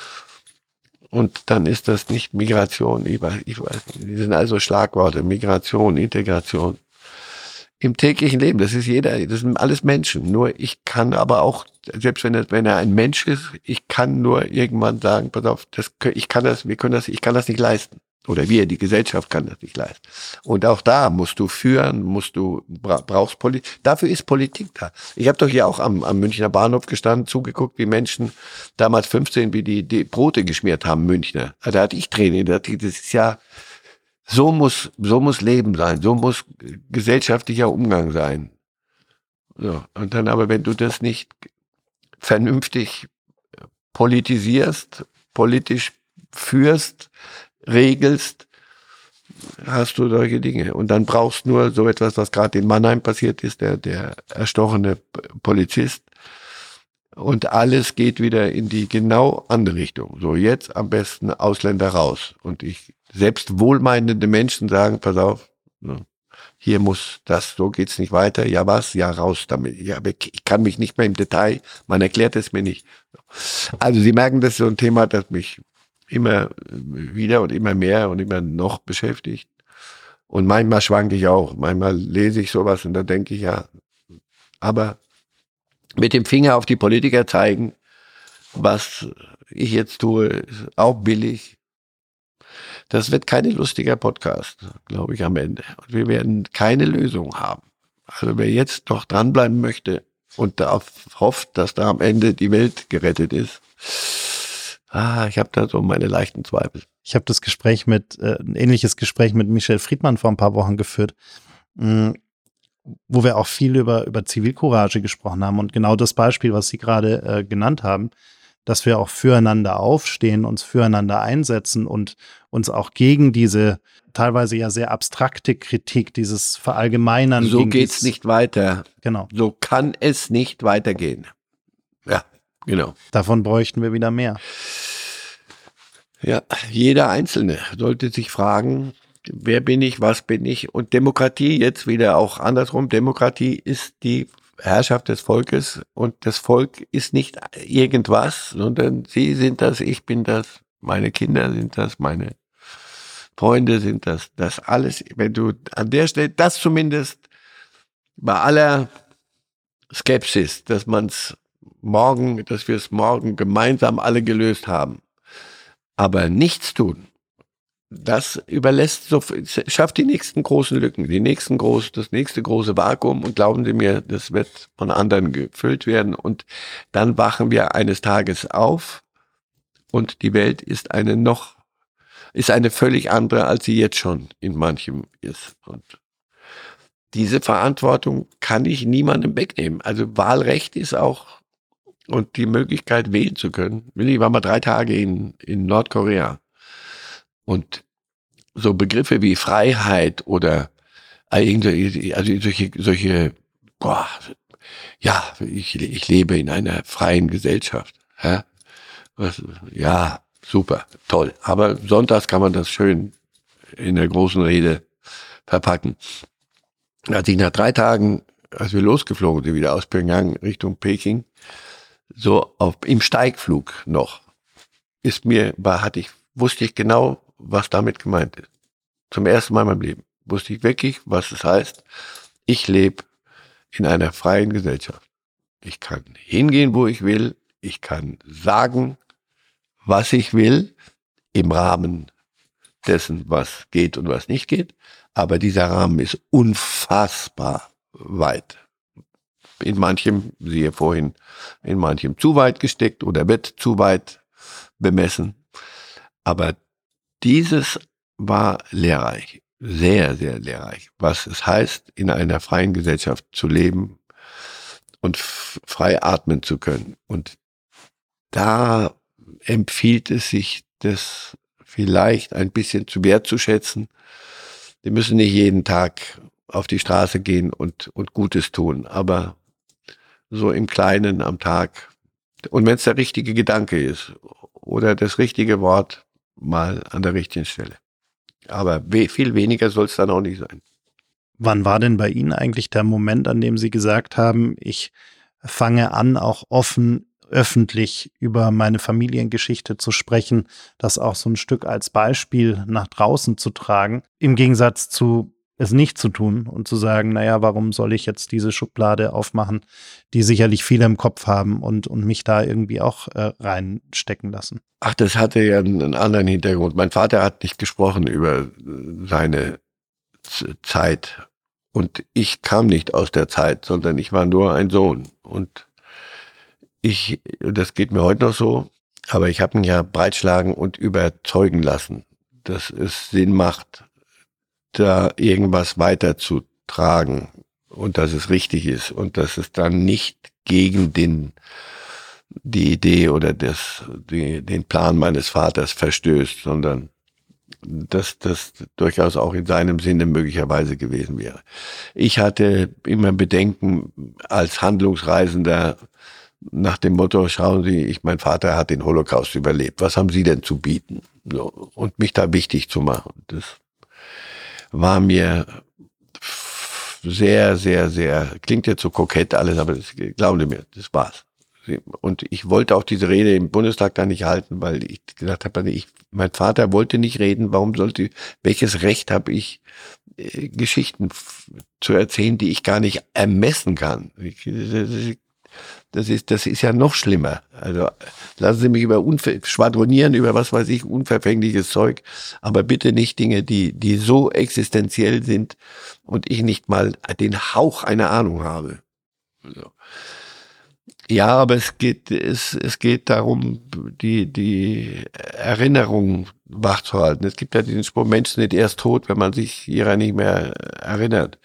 Und dann ist das nicht Migration, ich weiß, ich weiß nicht, die sind also Schlagworte, Migration, Integration. Im täglichen Leben, das ist jeder, das sind alles Menschen. Nur ich kann aber auch, selbst wenn er, wenn er ein Mensch ist, ich kann nur irgendwann sagen, pass auf, das, ich kann das, wir können das, ich kann das nicht leisten. Oder wir, die Gesellschaft kann das nicht leisten. Und auch da musst du führen, musst du, brauchst Politik. Dafür ist Politik da. Ich habe doch hier auch am, am Münchner Bahnhof gestanden, zugeguckt, wie Menschen damals fünfzehn, wie die, die Brote geschmiert haben, Münchner. Da hatte ich Tränen, das ist ja, so muss, so muss Leben sein, so muss gesellschaftlicher Umgang sein. So. Und dann aber, wenn du das nicht vernünftig politisierst, politisch führst, regelst, hast du solche Dinge. Und dann brauchst du nur so etwas, was gerade in Mannheim passiert ist, der, der erstochene Polizist. Und alles geht wieder in die genau andere Richtung. So, jetzt am besten Ausländer raus. Und ich, selbst wohlmeinende Menschen sagen, pass auf, hier muss das, so geht's nicht weiter. Ja, was? Ja, raus damit. Ja, aber ich kann mich nicht mehr im Detail, man erklärt es mir nicht. Also Sie merken, das ist so ein Thema, das mich immer wieder und immer mehr und immer noch beschäftigt. Und manchmal schwanke ich auch. Manchmal lese ich sowas und dann denke ich, ja, aber mit dem Finger auf die Politiker zeigen, was ich jetzt tue, ist auch billig. Das wird kein lustiger Podcast, glaube ich, am Ende. Und wir werden keine Lösung haben. Also wer jetzt noch dranbleiben möchte und darauf hofft, dass da am Ende die Welt gerettet ist, ah, ich habe da so meine leichten Zweifel. Ich habe das Gespräch mit, äh, ein ähnliches Gespräch mit Michel Friedmann vor ein paar Wochen geführt, mh, wo wir auch viel über, über Zivilcourage gesprochen haben. Und genau das Beispiel, was Sie gerade äh, genannt haben, dass wir auch füreinander aufstehen, uns füreinander einsetzen und uns auch gegen diese teilweise ja sehr abstrakte Kritik, dieses Verallgemeinern. So gegen geht's dieses, nicht weiter. Genau. So kann es nicht weitergehen. Ja, genau. Davon bräuchten wir wieder mehr. Ja, jeder Einzelne sollte sich fragen, wer bin ich, was bin ich? Und Demokratie, jetzt wieder auch andersrum, Demokratie ist die Herrschaft des Volkes und das Volk ist nicht irgendwas, sondern sie sind das, ich bin das, meine Kinder sind das, meine Freunde sind das, das alles, wenn du an der Stelle, das zumindest bei aller Skepsis, dass man es morgen, dass wir es morgen gemeinsam alle gelöst haben, aber nichts tun, das überlässt, so, schafft die nächsten großen Lücken, die nächsten groß, das nächste große Vakuum und glauben Sie mir, das wird von anderen gefüllt werden und dann wachen wir eines Tages auf und die Welt ist eine noch, ist eine völlig andere, als sie jetzt schon in manchem ist. Und diese Verantwortung kann ich niemandem wegnehmen. Also Wahlrecht ist auch, und die Möglichkeit wählen zu können. Ich war mal drei Tage in, in Nordkorea. Und so Begriffe wie Freiheit oder also solche, solche boah, ja, ich, ich lebe in einer freien Gesellschaft. Ja, was, ja, super, toll. Aber sonntags kann man das schön in der großen Rede verpacken. Als ich nach drei Tagen, als wir losgeflogen sind, wieder aus Pyongyang Richtung Peking, so auf, im Steigflug noch, ist mir, war, hatte ich, wusste ich genau, was damit gemeint ist. Zum ersten Mal in meinem Leben wusste ich wirklich, was es heißt. Ich lebe in einer freien Gesellschaft. Ich kann hingehen, wo ich will. Ich kann sagen, was ich will, im Rahmen dessen, was geht und was nicht geht. Aber dieser Rahmen ist unfassbar weit. In manchem, siehe vorhin, in manchem zu weit gesteckt oder wird zu weit bemessen. Aber dieses war lehrreich, sehr, sehr lehrreich, was es heißt, in einer freien Gesellschaft zu leben und f- frei atmen zu können. Und da empfiehlt es sich, das vielleicht ein bisschen zu wertzuschätzen. Wir müssen nicht jeden Tag auf die Straße gehen und, und Gutes tun, aber so im Kleinen am Tag. Und wenn es der richtige Gedanke ist oder das richtige Wort, mal an der richtigen Stelle. Aber we- viel weniger soll es dann auch nicht sein. Wann war denn bei Ihnen eigentlich der Moment, an dem Sie gesagt haben, ich fange an, auch offen, öffentlich über meine Familiengeschichte zu sprechen, das auch so ein Stück als Beispiel nach draußen zu tragen, im Gegensatz zu es nicht zu tun und zu sagen, naja, warum soll ich jetzt diese Schublade aufmachen, die sicherlich viele im Kopf haben und, und mich da irgendwie auch äh, reinstecken lassen? Ach, das hatte ja einen, einen anderen Hintergrund. Mein Vater hat nicht gesprochen über seine Z- Zeit. Und ich kam nicht aus der Zeit, sondern ich war nur ein Sohn. Und ich, das geht mir heute noch so, aber ich habe ihn ja breitschlagen und überzeugen lassen, dass es Sinn macht, da irgendwas weiterzutragen und dass es richtig ist und dass es dann nicht gegen den die Idee oder das, die, den Plan meines Vaters verstößt, sondern dass das durchaus auch in seinem Sinne möglicherweise gewesen wäre. Ich hatte immer Bedenken als Handlungsreisender nach dem Motto, schauen Sie, ich, mein Vater hat den Holocaust überlebt, was haben Sie denn zu bieten? So, und mich da wichtig zu machen. Das war mir sehr, sehr, sehr, klingt jetzt so kokett alles, aber das, glauben Sie mir, das war's. Und ich wollte auch diese Rede im Bundestag da nicht halten, weil ich gedacht habe, ich, mein Vater wollte nicht reden, warum sollte, welches Recht habe ich, äh, Geschichten f- zu erzählen, die ich gar nicht ermessen kann. Ich, Das ist, das ist ja noch schlimmer. Also lassen Sie mich über unver- schwadronieren, über was weiß ich, unverfängliches Zeug, aber bitte nicht Dinge, die, die so existenziell sind und ich nicht mal den Hauch einer Ahnung habe. So. Ja, aber es geht, es, es geht darum, die, die Erinnerung wachzuhalten. Es gibt ja diesen Spruch, Menschen sind erst tot, wenn man sich ihrer nicht mehr erinnert.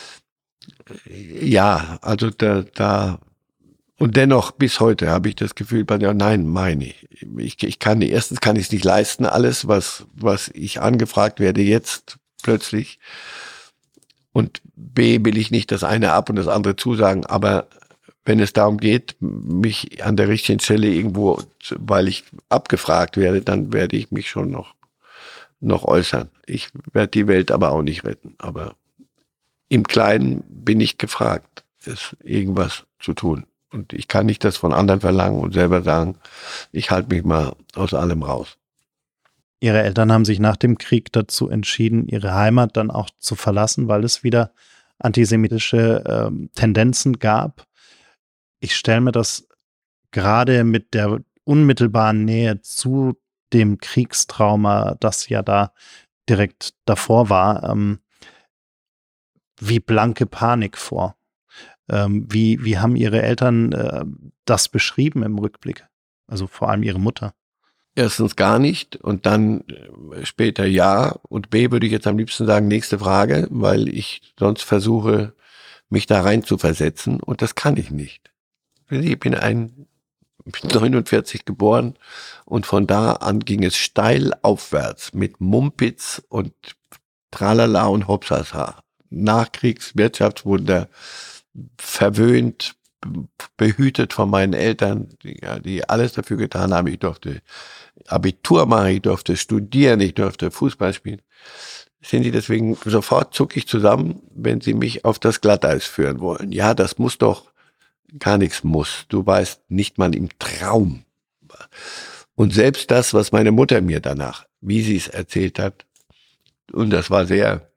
Ja, also da, da, und dennoch bis heute habe ich das Gefühl, ja, nein, meine ich. Ich, ich kann, erstens kann ich es nicht leisten, alles, was, was ich angefragt werde jetzt plötzlich. Und B, will ich nicht das eine ab und das andere zusagen, aber wenn es darum geht, mich an der richtigen Stelle irgendwo, weil ich abgefragt werde, dann werde ich mich schon noch, noch äußern. Ich werde die Welt aber auch nicht retten. Aber im Kleinen bin ich gefragt, es irgendwas zu tun. Und ich kann nicht das von anderen verlangen und selber sagen, ich halte mich mal aus allem raus. Ihre Eltern haben sich nach dem Krieg dazu entschieden, ihre Heimat dann auch zu verlassen, weil es wieder antisemitische äh, Tendenzen gab. Ich stelle mir das gerade mit der unmittelbaren Nähe zu dem Kriegstrauma, das ja da direkt davor war, ähm, wie blanke Panik vor. Ähm, wie, wie haben Ihre Eltern äh, das beschrieben im Rückblick? Also vor allem Ihre Mutter. Erstens gar nicht und dann später ja. Und B würde ich jetzt am liebsten sagen, nächste Frage, weil ich sonst versuche, mich da rein zu versetzen und das kann ich nicht. Ich bin ein, bin neunundvierzig geboren und von da an ging es steil aufwärts mit Mumpitz und Tralala und Hopsasa. Nachkriegswirtschaftswunder, verwöhnt, behütet von meinen Eltern, die, ja, die alles dafür getan haben. Ich durfte Abitur machen, ich durfte studieren, ich durfte Fußball spielen. Sind Sie deswegen, sofort zucke ich zusammen, wenn Sie mich auf das Glatteis führen wollen. Ja, das muss doch, gar nichts muss. Du weißt nicht mal im Traum. Und selbst das, was meine Mutter mir danach, wie sie es erzählt hat, und das war sehr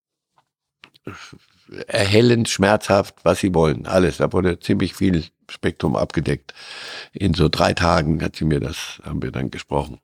erhellend, schmerzhaft, was sie wollen, alles. Da wurde ziemlich viel Spektrum abgedeckt. In so drei Tagen hat sie mir das, haben wir dann gesprochen.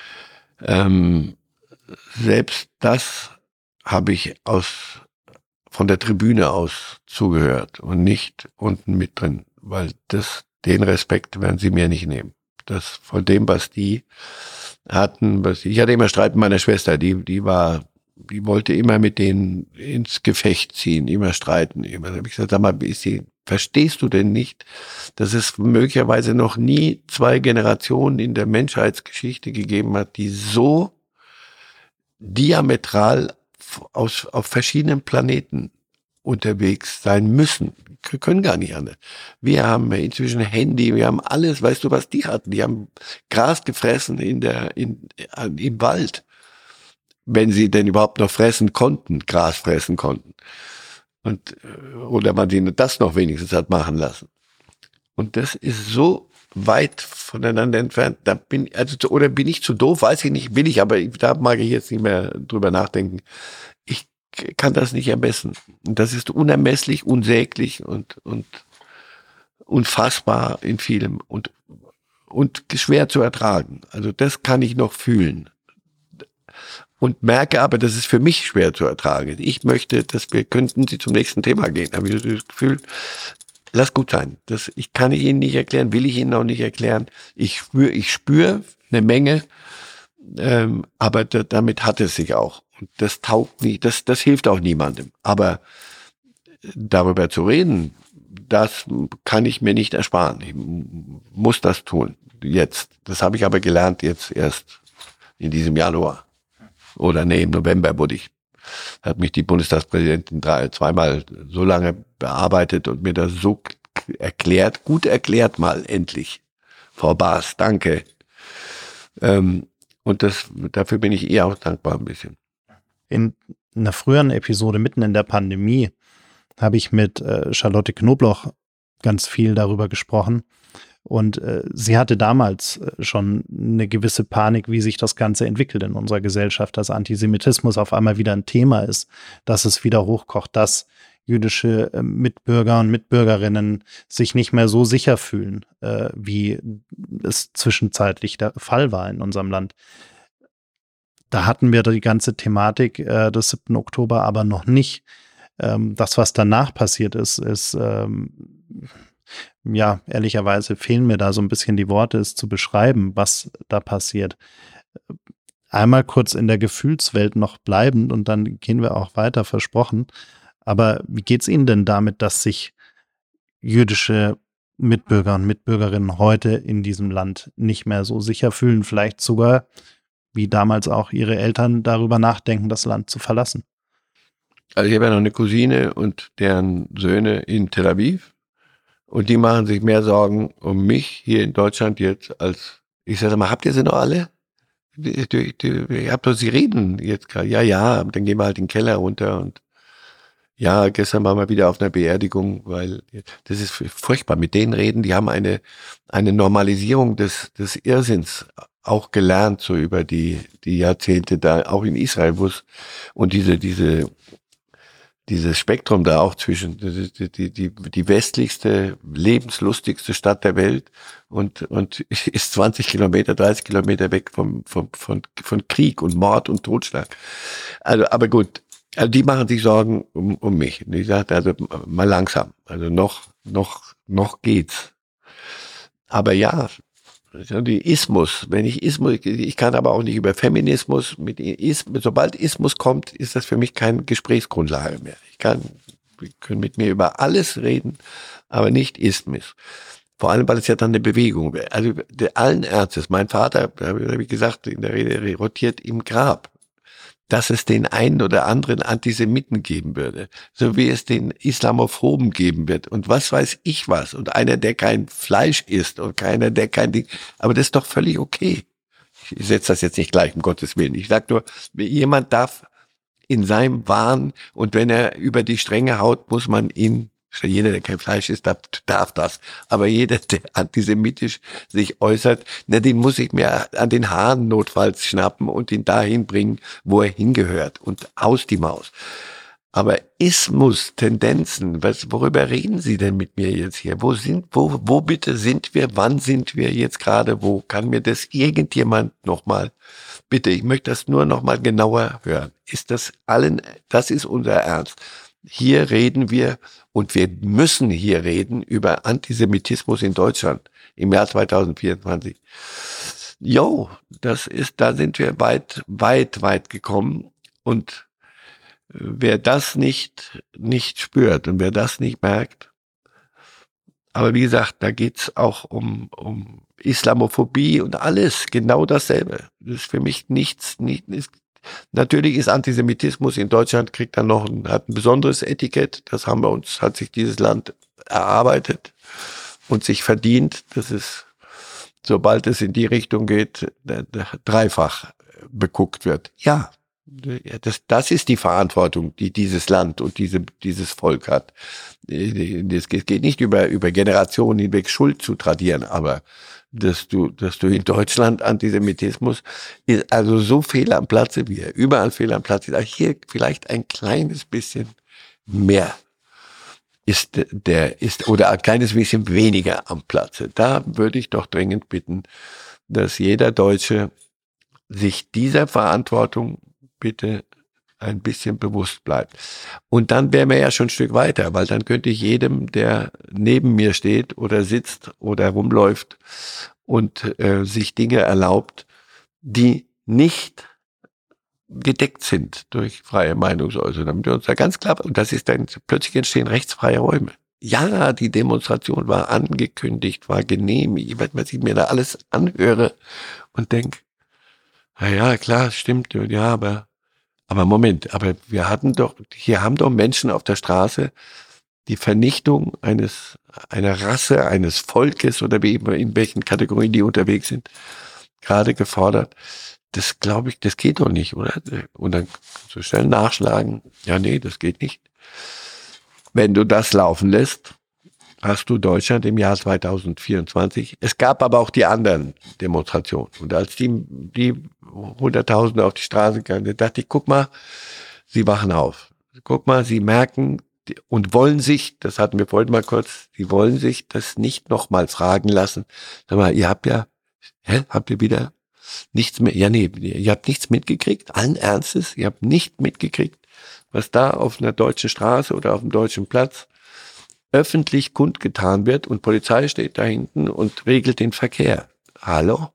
Ähm, selbst das habe ich aus von der Tribüne aus zugehört und nicht unten mit drin, weil das, den Respekt werden sie mir nicht nehmen. Das von dem, was die hatten, was ich hatte immer Streit mit meiner Schwester, die, die war, die wollte immer mit denen ins Gefecht ziehen, immer streiten. Immer habe ich gesagt, sag mal, ist die, verstehst du denn nicht, dass es möglicherweise noch nie zwei Generationen in der Menschheitsgeschichte gegeben hat, die so diametral aus, auf verschiedenen Planeten unterwegs sein müssen. Wir können gar nicht anders. Wir haben inzwischen Handy, wir haben alles, weißt du, was die hatten? Die haben Gras gefressen in der, in, im Wald. Wenn sie denn überhaupt noch fressen konnten, Gras fressen konnten. Und, oder man sie das noch wenigstens hat machen lassen. Und das ist so weit voneinander entfernt. Da bin, also, oder bin ich zu doof, weiß ich nicht, will ich, aber da mag ich jetzt nicht mehr drüber nachdenken. Ich kann das nicht ermessen. Und das ist unermesslich, unsäglich und, und unfassbar in vielem und, und schwer zu ertragen. Also das kann ich noch fühlen. Und merke aber, das ist für mich schwer zu ertragen. Ich möchte, dass wir, könnten Sie zum nächsten Thema gehen. Habe ich das Gefühl, lass gut sein. Das, ich kann ich Ihnen nicht erklären, will ich Ihnen auch nicht erklären. Ich spüre, ich spüre eine Menge, ähm, aber da, damit hat es sich auch. Und das taugt nicht, das, das hilft auch niemandem. Aber darüber zu reden, das kann ich mir nicht ersparen. Ich muss das tun, jetzt. Das habe ich aber gelernt jetzt erst in diesem Januar. Oder nee, im November wurde ich, hat mich die Bundestagspräsidentin drei, zweimal so lange bearbeitet und mir das so erklärt, gut erklärt mal endlich. Frau Baas, danke. Ähm, und das, dafür bin ich ihr auch dankbar ein bisschen. In einer früheren Episode, mitten in der Pandemie, habe ich mit äh, Charlotte Knobloch ganz viel darüber gesprochen. Und äh, sie hatte damals äh, schon eine gewisse Panik, wie sich das Ganze entwickelt in unserer Gesellschaft, dass Antisemitismus auf einmal wieder ein Thema ist, dass es wieder hochkocht, dass jüdische äh, Mitbürger und Mitbürgerinnen sich nicht mehr so sicher fühlen, äh, wie es zwischenzeitlich der Fall war in unserem Land. Da hatten wir die ganze Thematik äh, des siebten Oktober aber noch nicht. Ähm, das, was danach passiert ist, ist, ähm, ja, ehrlicherweise fehlen mir da so ein bisschen die Worte, es zu beschreiben, was da passiert. Einmal kurz in der Gefühlswelt noch bleibend und dann gehen wir auch weiter, versprochen. Aber wie geht's Ihnen denn damit, dass sich jüdische Mitbürger und Mitbürgerinnen heute in diesem Land nicht mehr so sicher fühlen, vielleicht sogar wie damals auch ihre Eltern darüber nachdenken, das Land zu verlassen? Also ich habe ja noch eine Cousine und deren Söhne in Tel Aviv und die machen sich mehr Sorgen um mich hier in Deutschland jetzt als, ich sage mal, habt ihr sie noch alle? Die, die, die, ihr habt doch, sie reden jetzt gerade. Ja, ja, dann gehen wir halt in den Keller runter und ja, gestern waren wir wieder auf einer Beerdigung, weil das ist furchtbar. Mit denen reden, die haben eine, eine Normalisierung des, des Irrsinns auch gelernt, so über die, die Jahrzehnte da, auch in Israel, wo es, und diese, diese, dieses Spektrum da auch zwischen, die, die, die, die westlichste, lebenslustigste Stadt der Welt und, und ist zwanzig Kilometer, dreißig Kilometer weg vom, vom, von, von Krieg und Mord und Totschlag. Also, aber gut. Also die machen sich Sorgen um, um mich. Und ich sagte, also mal langsam. Also noch, noch, noch geht's. Aber ja, die Ismus, wenn ich Ismus, ich kann aber auch nicht über Feminismus, mit Ismus, sobald Ismus kommt, ist das für mich keine Gesprächsgrundlage mehr. Ich kann, wir können mit mir über alles reden, aber nicht Ismus. Vor allem, weil es ja dann eine Bewegung wäre. Also allen Ernstes, mein Vater, wie gesagt, in der Rede rotiert im Grab, dass es den einen oder anderen Antisemiten geben würde, so wie es den Islamophoben geben wird und was weiß ich was und einer, der kein Fleisch isst und keiner, der kein Ding, aber das ist doch völlig okay. Ich setze das jetzt nicht gleich, um Gottes Willen. Ich sag nur, jemand darf in seinem Wahn und wenn er über die Stränge haut, muss man ihn, jeder, der kein Fleisch isst, darf, darf das. Aber jeder, der antisemitisch sich äußert, na, den muss ich mir an den Haaren notfalls schnappen und ihn dahin bringen, wo er hingehört. Und aus die Maus. Aber Ismus, Tendenzen, was, worüber reden Sie denn mit mir jetzt hier? Wo sind, wo, wo bitte sind wir? Wann sind wir jetzt gerade? Wo kann mir das irgendjemand nochmal, bitte, ich möchte das nur nochmal genauer hören. Ist das allen, das ist unser Ernst. Hier reden wir und wir müssen hier reden über Antisemitismus in Deutschland im Jahr zwanzig vierundzwanzig. Jo, das ist, da sind wir weit, weit, weit gekommen und wer das nicht, nicht spürt und wer das nicht merkt, aber wie gesagt, da geht's auch um, um Islamophobie und alles, genau dasselbe. Das ist für mich nichts, nicht, ist, natürlich ist Antisemitismus in Deutschland, kriegt dann noch ein, hat ein besonderes Etikett. Das haben wir uns, hat sich dieses Land erarbeitet und sich verdient. Das ist, sobald es in die Richtung geht, dreifach beguckt wird. Ja, das, das ist die Verantwortung, die dieses Land und diese, dieses Volk hat. Es geht nicht über, über Generationen hinweg Schuld zu tradieren, aber dass du, dass du in Deutschland Antisemitismus ist also so fehl am Platze, wie er überall fehl am Platze ist. Hier vielleicht ein kleines bisschen mehr ist der, ist, oder ein kleines bisschen weniger am Platze. Da würde ich doch dringend bitten, dass jeder Deutsche sich dieser Verantwortung bitte ein bisschen bewusst bleibt. Und dann wären wir ja schon ein Stück weiter, weil dann könnte ich jedem, der neben mir steht oder sitzt oder rumläuft und äh, sich Dinge erlaubt, die nicht gedeckt sind durch freie Meinungsäußerung. Damit wir uns da ganz klar, und das ist dann, plötzlich entstehen rechtsfreie Räume. Ja, die Demonstration war angekündigt, war genehmigt, was ich mir da alles anhöre und denke, na ja, klar, stimmt, ja, aber Aber Moment, aber wir hatten doch, hier haben doch Menschen auf der Straße die Vernichtung eines, einer Rasse, eines Volkes oder wie immer in welchen Kategorien die unterwegs sind, gerade gefordert. Das glaube ich, das geht doch nicht, oder? Und dann so schnell nachschlagen. Ja, nee, das geht nicht. Wenn du das laufen lässt, hast du Deutschland im Jahr zwanzig vierundzwanzig. Es gab aber auch die anderen Demonstrationen. Und als die, die Hunderttausende auf die Straße gegangen sind, dachte ich, guck mal, sie wachen auf. Guck mal, sie merken, die, und wollen sich, das hatten wir vorhin mal kurz, die wollen sich das nicht nochmal fragen lassen. Sag mal, ihr habt ja, hä, habt ihr wieder nichts mehr, ja nee, ihr habt nichts mitgekriegt, allen Ernstes, ihr habt nicht mitgekriegt, was da auf einer deutschen Straße oder auf einem deutschen Platz öffentlich kundgetan wird und Polizei steht da hinten und regelt den Verkehr. Hallo?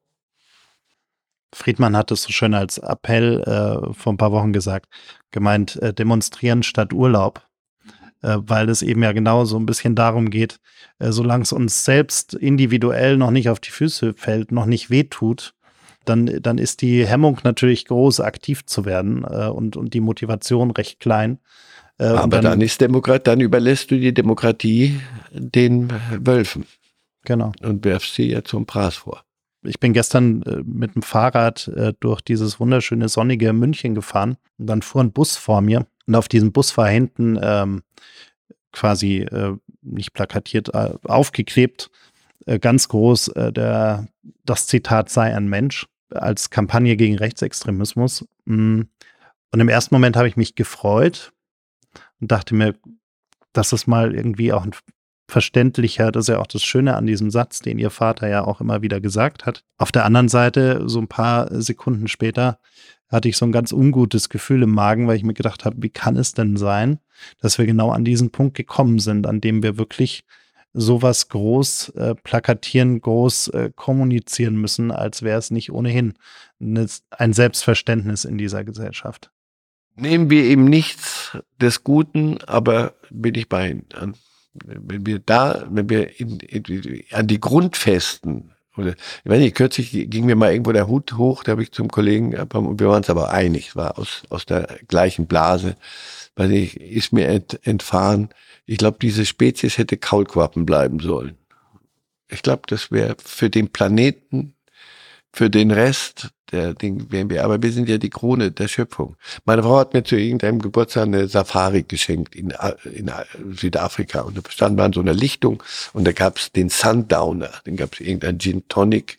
Friedmann hat es so schön als Appell äh, vor ein paar Wochen gesagt, gemeint, äh, demonstrieren statt Urlaub, äh, weil es eben ja genau so ein bisschen darum geht, äh, solange es uns selbst individuell noch nicht auf die Füße fällt, noch nicht wehtut, dann, dann ist die Hemmung natürlich groß, aktiv zu werden äh, und, und die Motivation recht klein. Äh, Aber dann, dann ist Demokrat, dann überlässt du die Demokratie den Wölfen. Genau. Und wirfst sie ja zum Fraß vor. Ich bin gestern äh, mit dem Fahrrad äh, durch dieses wunderschöne sonnige München gefahren und dann fuhr ein Bus vor mir und auf diesem Bus war hinten ähm, quasi äh, nicht plakatiert, äh, aufgeklebt, äh, ganz groß, äh, der, das Zitat sei ein Mensch als Kampagne gegen Rechtsextremismus. Und im ersten Moment habe ich mich gefreut und dachte mir, das ist mal irgendwie auch ein verständlicher, das ist ja auch das Schöne an diesem Satz, den ihr Vater ja auch immer wieder gesagt hat. Auf der anderen Seite, so ein paar Sekunden später, hatte ich so ein ganz ungutes Gefühl im Magen, weil ich mir gedacht habe, wie kann es denn sein, dass wir genau an diesen Punkt gekommen sind, an dem wir wirklich sowas groß äh, plakatieren, groß äh, kommunizieren müssen, als wäre es nicht ohnehin ein Selbstverständnis in dieser Gesellschaft. Nehmen wir ihm nichts des Guten, aber bin ich bei Ihnen. Wenn wir da, wenn wir in, in, an die Grundfesten, oder ich weiß nicht, kürzlich ging mir mal irgendwo der Hut hoch, da habe ich zum Kollegen, wir waren uns aber einig, war aus, aus der gleichen Blase, weiß nicht, ist mir ent, entfahren. Ich glaube, diese Spezies hätte Kaulquappen bleiben sollen. Ich glaube, das wäre für den Planeten, für den Rest, der Ding wären wir, aber wir sind ja die Krone der Schöpfung. Meine Frau hat mir zu irgendeinem Geburtstag eine Safari geschenkt in, in Südafrika und da standen wir an so einer Lichtung und da gab es den Sundowner, den gab es irgendein Gin Tonic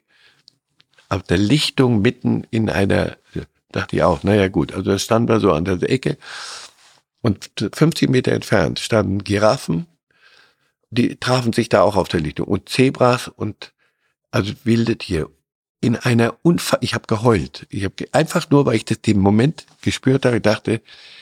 auf der Lichtung mitten in einer, dachte ich auch, naja gut, also da standen wir so an der Ecke und fünfzig Meter entfernt standen Giraffen, die trafen sich da auch auf der Lichtung und Zebras und also wilde Tiere. In einer Unfall, ich habe geheult. Ich habe ge- einfach nur, weil ich das den Moment gespürt habe, dachte,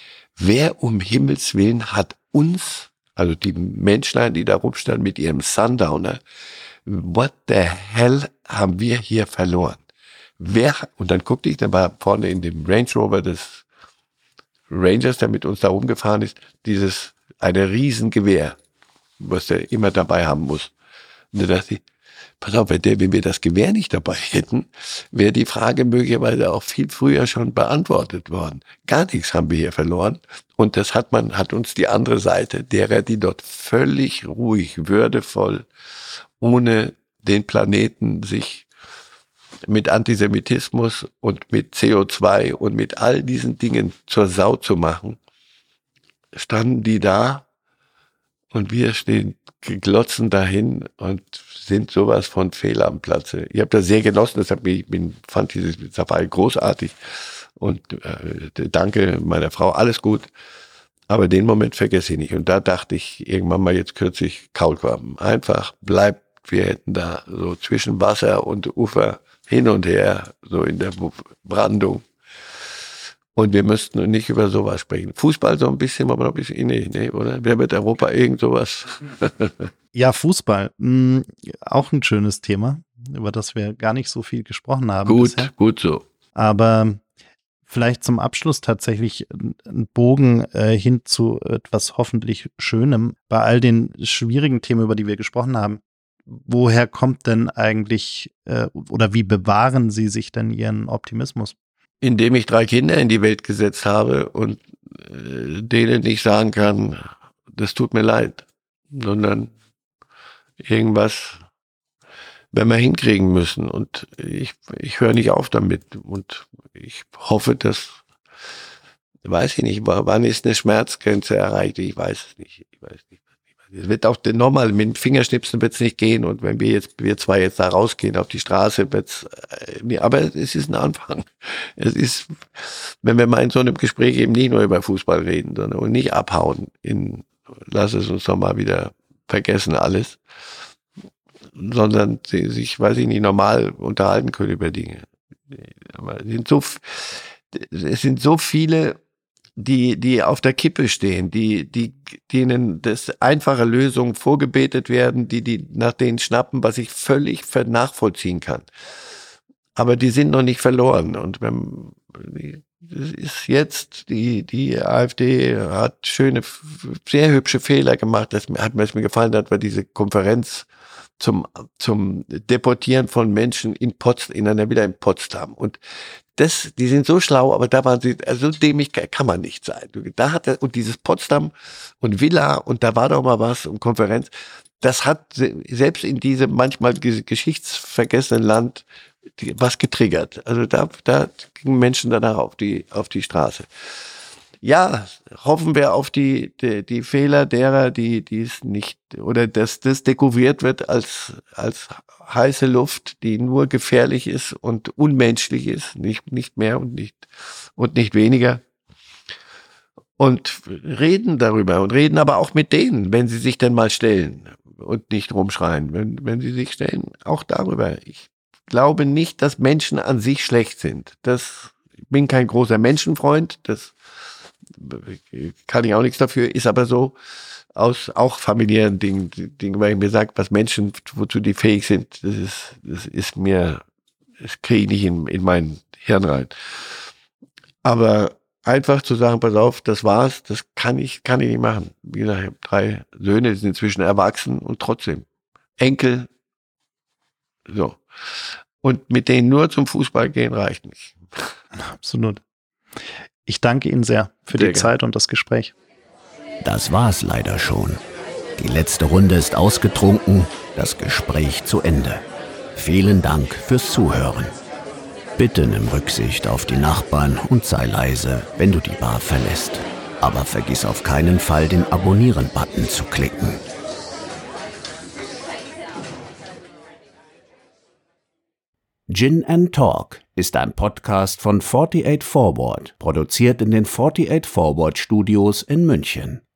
wer um Himmels Willen hat uns, also die Menschlein, die da rumstanden mit ihrem Sundowner, what the hell haben wir hier verloren? Wer, und dann guckte ich, dann war vorne in dem Range Rover des Rangers, der mit uns da rumgefahren ist, dieses, eine Riesengewehr, was der immer dabei haben muss. Und da dachte ich, pass auf, wenn, der, wenn wir das Gewehr nicht dabei hätten, wäre die Frage möglicherweise auch viel früher schon beantwortet worden. Gar nichts haben wir hier verloren. Und das hat man, hat uns die andere Seite, derer, die dort völlig ruhig, würdevoll, ohne den Planeten sich mit Antisemitismus und mit C O zwei und mit all diesen Dingen zur Sau zu machen, standen die da und wir stehen glotzen dahin und sind sowas von fehl am Platze. Ich habe das sehr genossen, deshalb ich bin, fand diese Safari großartig und äh, danke meiner Frau, alles gut. Aber den Moment vergesse ich nicht. Und da dachte ich irgendwann mal jetzt kürzlich, Kaulquappen. Einfach bleibt, wir hätten da so zwischen Wasser und Ufer hin und her, so in der Brandung. Und wir müssten nicht über sowas sprechen. Fußball so ein bisschen, aber noch ein bisschen, nee, nee, oder? Wer wird Europa irgend sowas? Ja, Fußball, mh, auch ein schönes Thema, über das wir gar nicht so viel gesprochen haben. Gut, bisher. gut so. Aber vielleicht zum Abschluss tatsächlich ein Bogen äh, hin zu etwas hoffentlich Schönem. Bei all den schwierigen Themen, über die wir gesprochen haben, woher kommt denn eigentlich äh, oder wie bewahren Sie sich denn Ihren Optimismus? Indem ich drei Kinder in die Welt gesetzt habe und äh, denen nicht sagen kann, das tut mir leid, sondern irgendwas werden wir hinkriegen müssen. Und ich, ich höre nicht auf damit. Und ich hoffe, dass, weiß ich nicht, wann ist eine Schmerzgrenze erreicht? Ich weiß es nicht. Ich weiß nicht. Es wird auch normal, mit dem Fingerschnipsen wird es nicht gehen. Und wenn wir jetzt, wir zwei jetzt da rausgehen auf die Straße, wird's, äh, aber es ist ein Anfang. Es ist, wenn wir mal in so einem Gespräch eben nicht nur über Fußball reden, sondern und nicht abhauen in, lass es uns doch mal wieder vergessen alles, sondern sie sich, weiß ich nicht, normal unterhalten können über Dinge. Aber es sind so, es sind so viele, die, die auf der Kippe stehen, die, die, denen das einfache Lösungen vorgebetet werden, die, die nach denen schnappen, was ich völlig nachvollziehen kann. Aber die sind noch nicht verloren. Und wenn, das ist jetzt, die, die AfD hat schöne, sehr hübsche Fehler gemacht. Das hat mir, was mir gefallen hat, war diese Konferenz zum, zum Deportieren von Menschen in Potsdam, in einer Villa in Potsdam. Und das, die sind so schlau, aber da waren sie, also so dämlich kann man nicht sein. Da hat er, und dieses Potsdam und Villa, und da war doch mal was, und Konferenz, das hat selbst in diesem manchmal geschichtsvergessenen Land was getriggert. Also da, da gingen Menschen danach auf die, auf die Straße. Ja, hoffen wir auf die, die, die Fehler derer, die, die es nicht, oder dass das dekoriert wird als, als heiße Luft, die nur gefährlich ist und unmenschlich ist, nicht, nicht mehr und nicht, und nicht weniger. Und reden darüber und reden aber auch mit denen, wenn sie sich denn mal stellen und nicht rumschreien, wenn, wenn sie sich stellen, auch darüber. Ich glaube nicht, dass Menschen an sich schlecht sind. Das, ich bin kein großer Menschenfreund, das kann ich auch nichts dafür, ist aber so aus auch familiären Dingen, Dingen, weil ich mir sage, was Menschen, wozu die fähig sind, das ist, das ist mir, das kriege ich nicht in, in mein Hirn rein. Aber einfach zu sagen, pass auf, das war's, das kann ich, kann ich nicht machen. Wie gesagt, ich habe drei Söhne, die sind inzwischen erwachsen und trotzdem Enkel, so. Und mit denen nur zum Fußball gehen reicht nicht. Absolut. Ich danke Ihnen sehr für sehr die gerne. Zeit und das Gespräch. Das war's leider schon. Die letzte Runde ist ausgetrunken, das Gespräch zu Ende. Vielen Dank fürs Zuhören. Bitte nimm Rücksicht auf die Nachbarn und sei leise, wenn du die Bar verlässt. Aber vergiss auf keinen Fall, den Abonnieren-Button zu klicken. Gin and Talk ist ein Podcast von achtundvierzig Forward, produziert in den achtundvierzig Forward Studios in München.